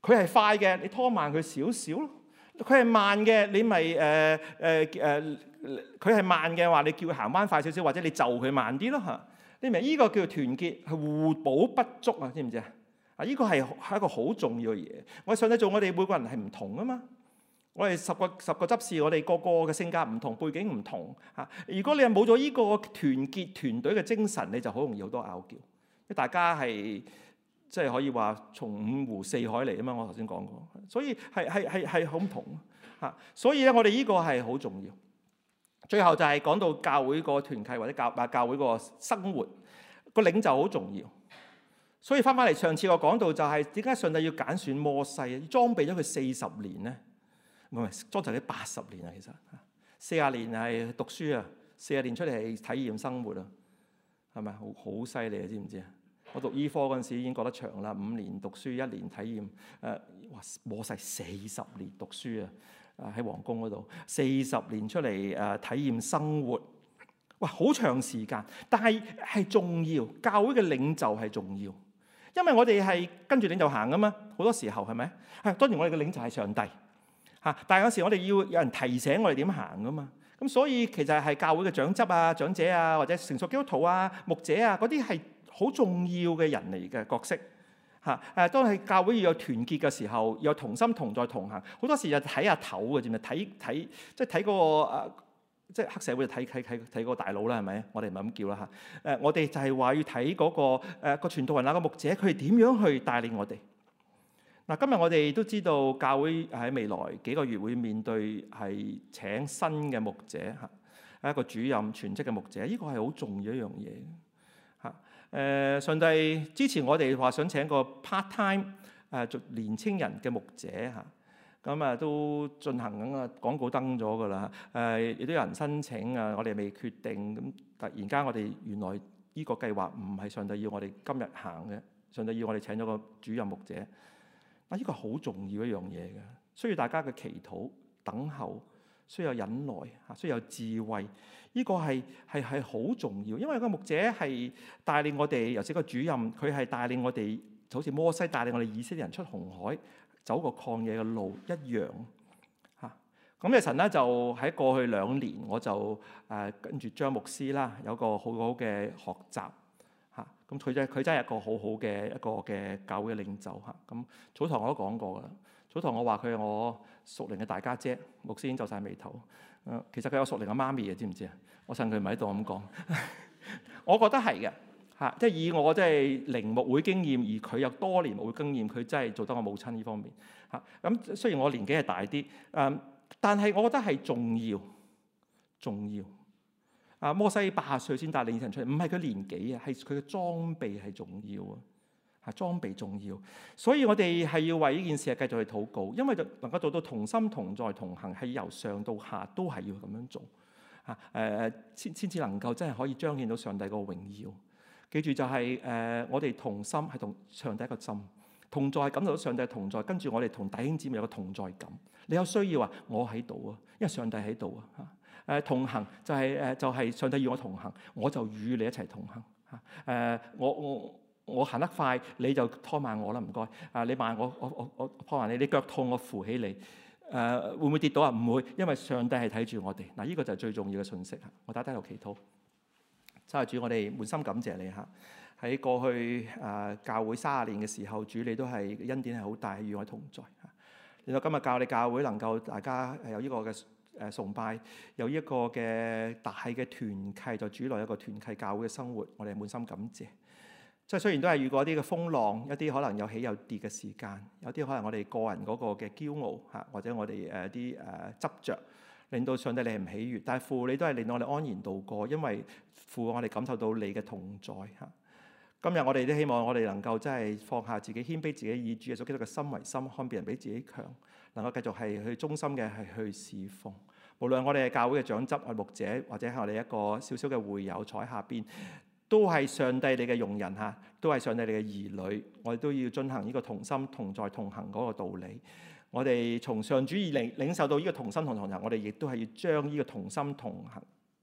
佢係快嘅，你拖慢佢少少咯。佢係慢嘅，你咪誒誒誒，佢係慢嘅話，你叫佢行翻快少少，或者你就佢慢啲咯嚇。你明？呢個叫做團結，係互補不足啊，知唔知啊？啊，呢個係係一個好重要嘅嘢。我哋上帝做我哋每個人係唔同啊嘛。我哋十個十個執事，我哋個個嘅性格唔同，背景唔同嚇。如果你係冇咗呢個團結團隊嘅精神，你就好容易好多拗撬。因為大家係即係可以話從五湖四海嚟啊嘛。我頭先講過，所以係係係係好唔同嚇。所以咧，我哋呢個係好重要。最後就係講到教會個團契或者教啊教會個生活個領袖好重要。所以翻返嚟上次我講到就係點解上帝要揀選摩西，裝備咗佢四十年咧？唔係裝備咗八十年啊！其實四十年係讀書啊，四十年出嚟係體驗生活啊，係咪好好犀利啊？知唔知啊？我讀醫科嗰陣時已經覺得長啦，五年讀書，一年體驗。誒、呃，哇！摩西四十年讀書啊！啊喺皇宮嗰度四十年出嚟誒、呃、體驗生活，哇！好長時間，但係係重要。教會嘅領袖係重要，因為我哋係跟住領袖行噶嘛。好多時候係咪？係當然我哋嘅領袖係上帝嚇，但係有時我哋要有人提醒我哋點行噶嘛。咁所以其實係教會嘅長執啊、長者啊，或者成熟基督徒啊、牧者啊嗰啲係好重要嘅人嚟嘅角色嚇。誒，當係教會要有團結嘅時候，要有同心同在同行。好多時就睇下頭嘅，知唔知？睇睇即係睇嗰個誒，即係黑社會就睇睇睇睇嗰個大佬啦，係咪？我哋唔係咁叫啦嚇。誒，我哋就係話要睇嗰個誒個傳道人啊、個牧者，佢哋點樣去帶領我哋。嗱，今日我哋都知道教會喺未來幾個月會面對係請新嘅牧者嚇，一個主任全職嘅牧者，呢個係好重要一樣嘢嚇。誒，上帝之前我哋話想請個 part time 誒做年青人嘅牧者嚇，咁啊都進行緊啊，廣告登咗㗎啦。誒，亦都有人申請啊，我哋未決定。咁突然間我哋原來呢個計劃唔係上帝要我哋今日行嘅，上帝要我哋請咗個主任牧者。啊！呢個好重要一樣嘢嘅，需要大家嘅祈禱、等候，需要忍耐嚇，需要有智慧。呢個係係係好重要，因為個牧者係帶領我哋，尤其個主任，佢係帶領我哋，就好似摩西帶領我哋以色列人出紅海，走過曠野嘅路一樣嚇。咁嘅神咧就喺過去兩年，我就誒跟住張牧師啦，有個好好嘅學習。嚇，咁佢真佢真係一個好好嘅一個嘅教會嘅領袖嚇。咁早堂我都講過噶啦，早堂我話佢係我屬靈嘅大家姐，牧師已經皺晒眉頭。誒，其實佢有屬靈嘅媽咪嘅，知唔知啊？我趁佢唔喺度咁講，我覺得係嘅嚇，即係以我即係靈牧會經驗，而佢有多年牧會經驗，佢真係做得我母親呢方面嚇。咁雖然我年紀係大啲，誒，但係我覺得係重要，重要。啊，摩西八十歲先帶領人出嚟，唔係佢年紀啊，係佢嘅裝備係重要啊，嚇，裝備重要，所以我哋係要為呢件事係繼續去禱告，因為就能夠做到同心同在同行，係由上到下都係要咁樣做嚇，誒先先至能夠真係可以彰顯到上帝個榮耀。記住就係、是、誒、呃，我哋同心係同上帝一個心，同在係感受到上帝同在，跟住我哋同弟兄姊妹有個同在感。你有需要啊，我喺度啊，因為上帝喺度啊嚇。誒同行就係、是、誒就係、是、上帝與我同行，我就與你一齊同行嚇。誒我我我行得快，你就拖慢我啦，唔該。啊你慢我我我我拖慢你，你腳痛我扶起你。誒會唔會跌倒啊？唔會，因為上帝係睇住我哋。嗱，呢個就係最重要嘅信息嚇。我打低頭祈禱，真係主，我哋滿心感謝你嚇。喺過去誒教會三十年嘅時候，主你都係恩典係好大，與我同在嚇。然後今日教你教會能夠大家係有呢個嘅。誒崇拜有一個嘅大嘅團契，就主內一個團契教會嘅生活，我哋滿心感謝。即係雖然都係遇過一啲嘅風浪，一啲可能有起有跌嘅時間，有啲可能我哋個人嗰個嘅驕傲嚇，或者我哋誒啲誒執着，令到上帝你係唔喜悅。但係父你都係令到我哋安然度過，因為父我哋感受到你嘅同在嚇。今日我哋都希望我哋能夠真係放下自己，謙卑自己，以主耶穌基督嘅心為心，看別人比自己強。能夠繼續係去忠心嘅係去侍奉，無論我哋係教會嘅長執、係牧者，或者係我哋一個小小嘅會友坐喺下邊，都係上帝你嘅用人嚇，都係上帝你嘅兒女。我哋都要進行呢個同心同在同行嗰個道理。我哋從上主而領領受到呢個同心同行，我哋亦都係要將呢個同心同行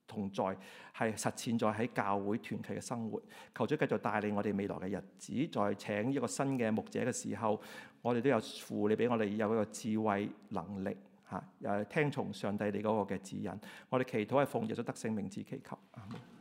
同在，係實踐在喺教會團契嘅生活。求主繼續帶領我哋未來嘅日子，再請一個新嘅牧者嘅時候，我哋都有父你俾我哋有一個智慧能力嚇，誒聽從上帝你嗰個嘅指引。我哋祈禱係奉耶穌得勝名字祈求。阿們。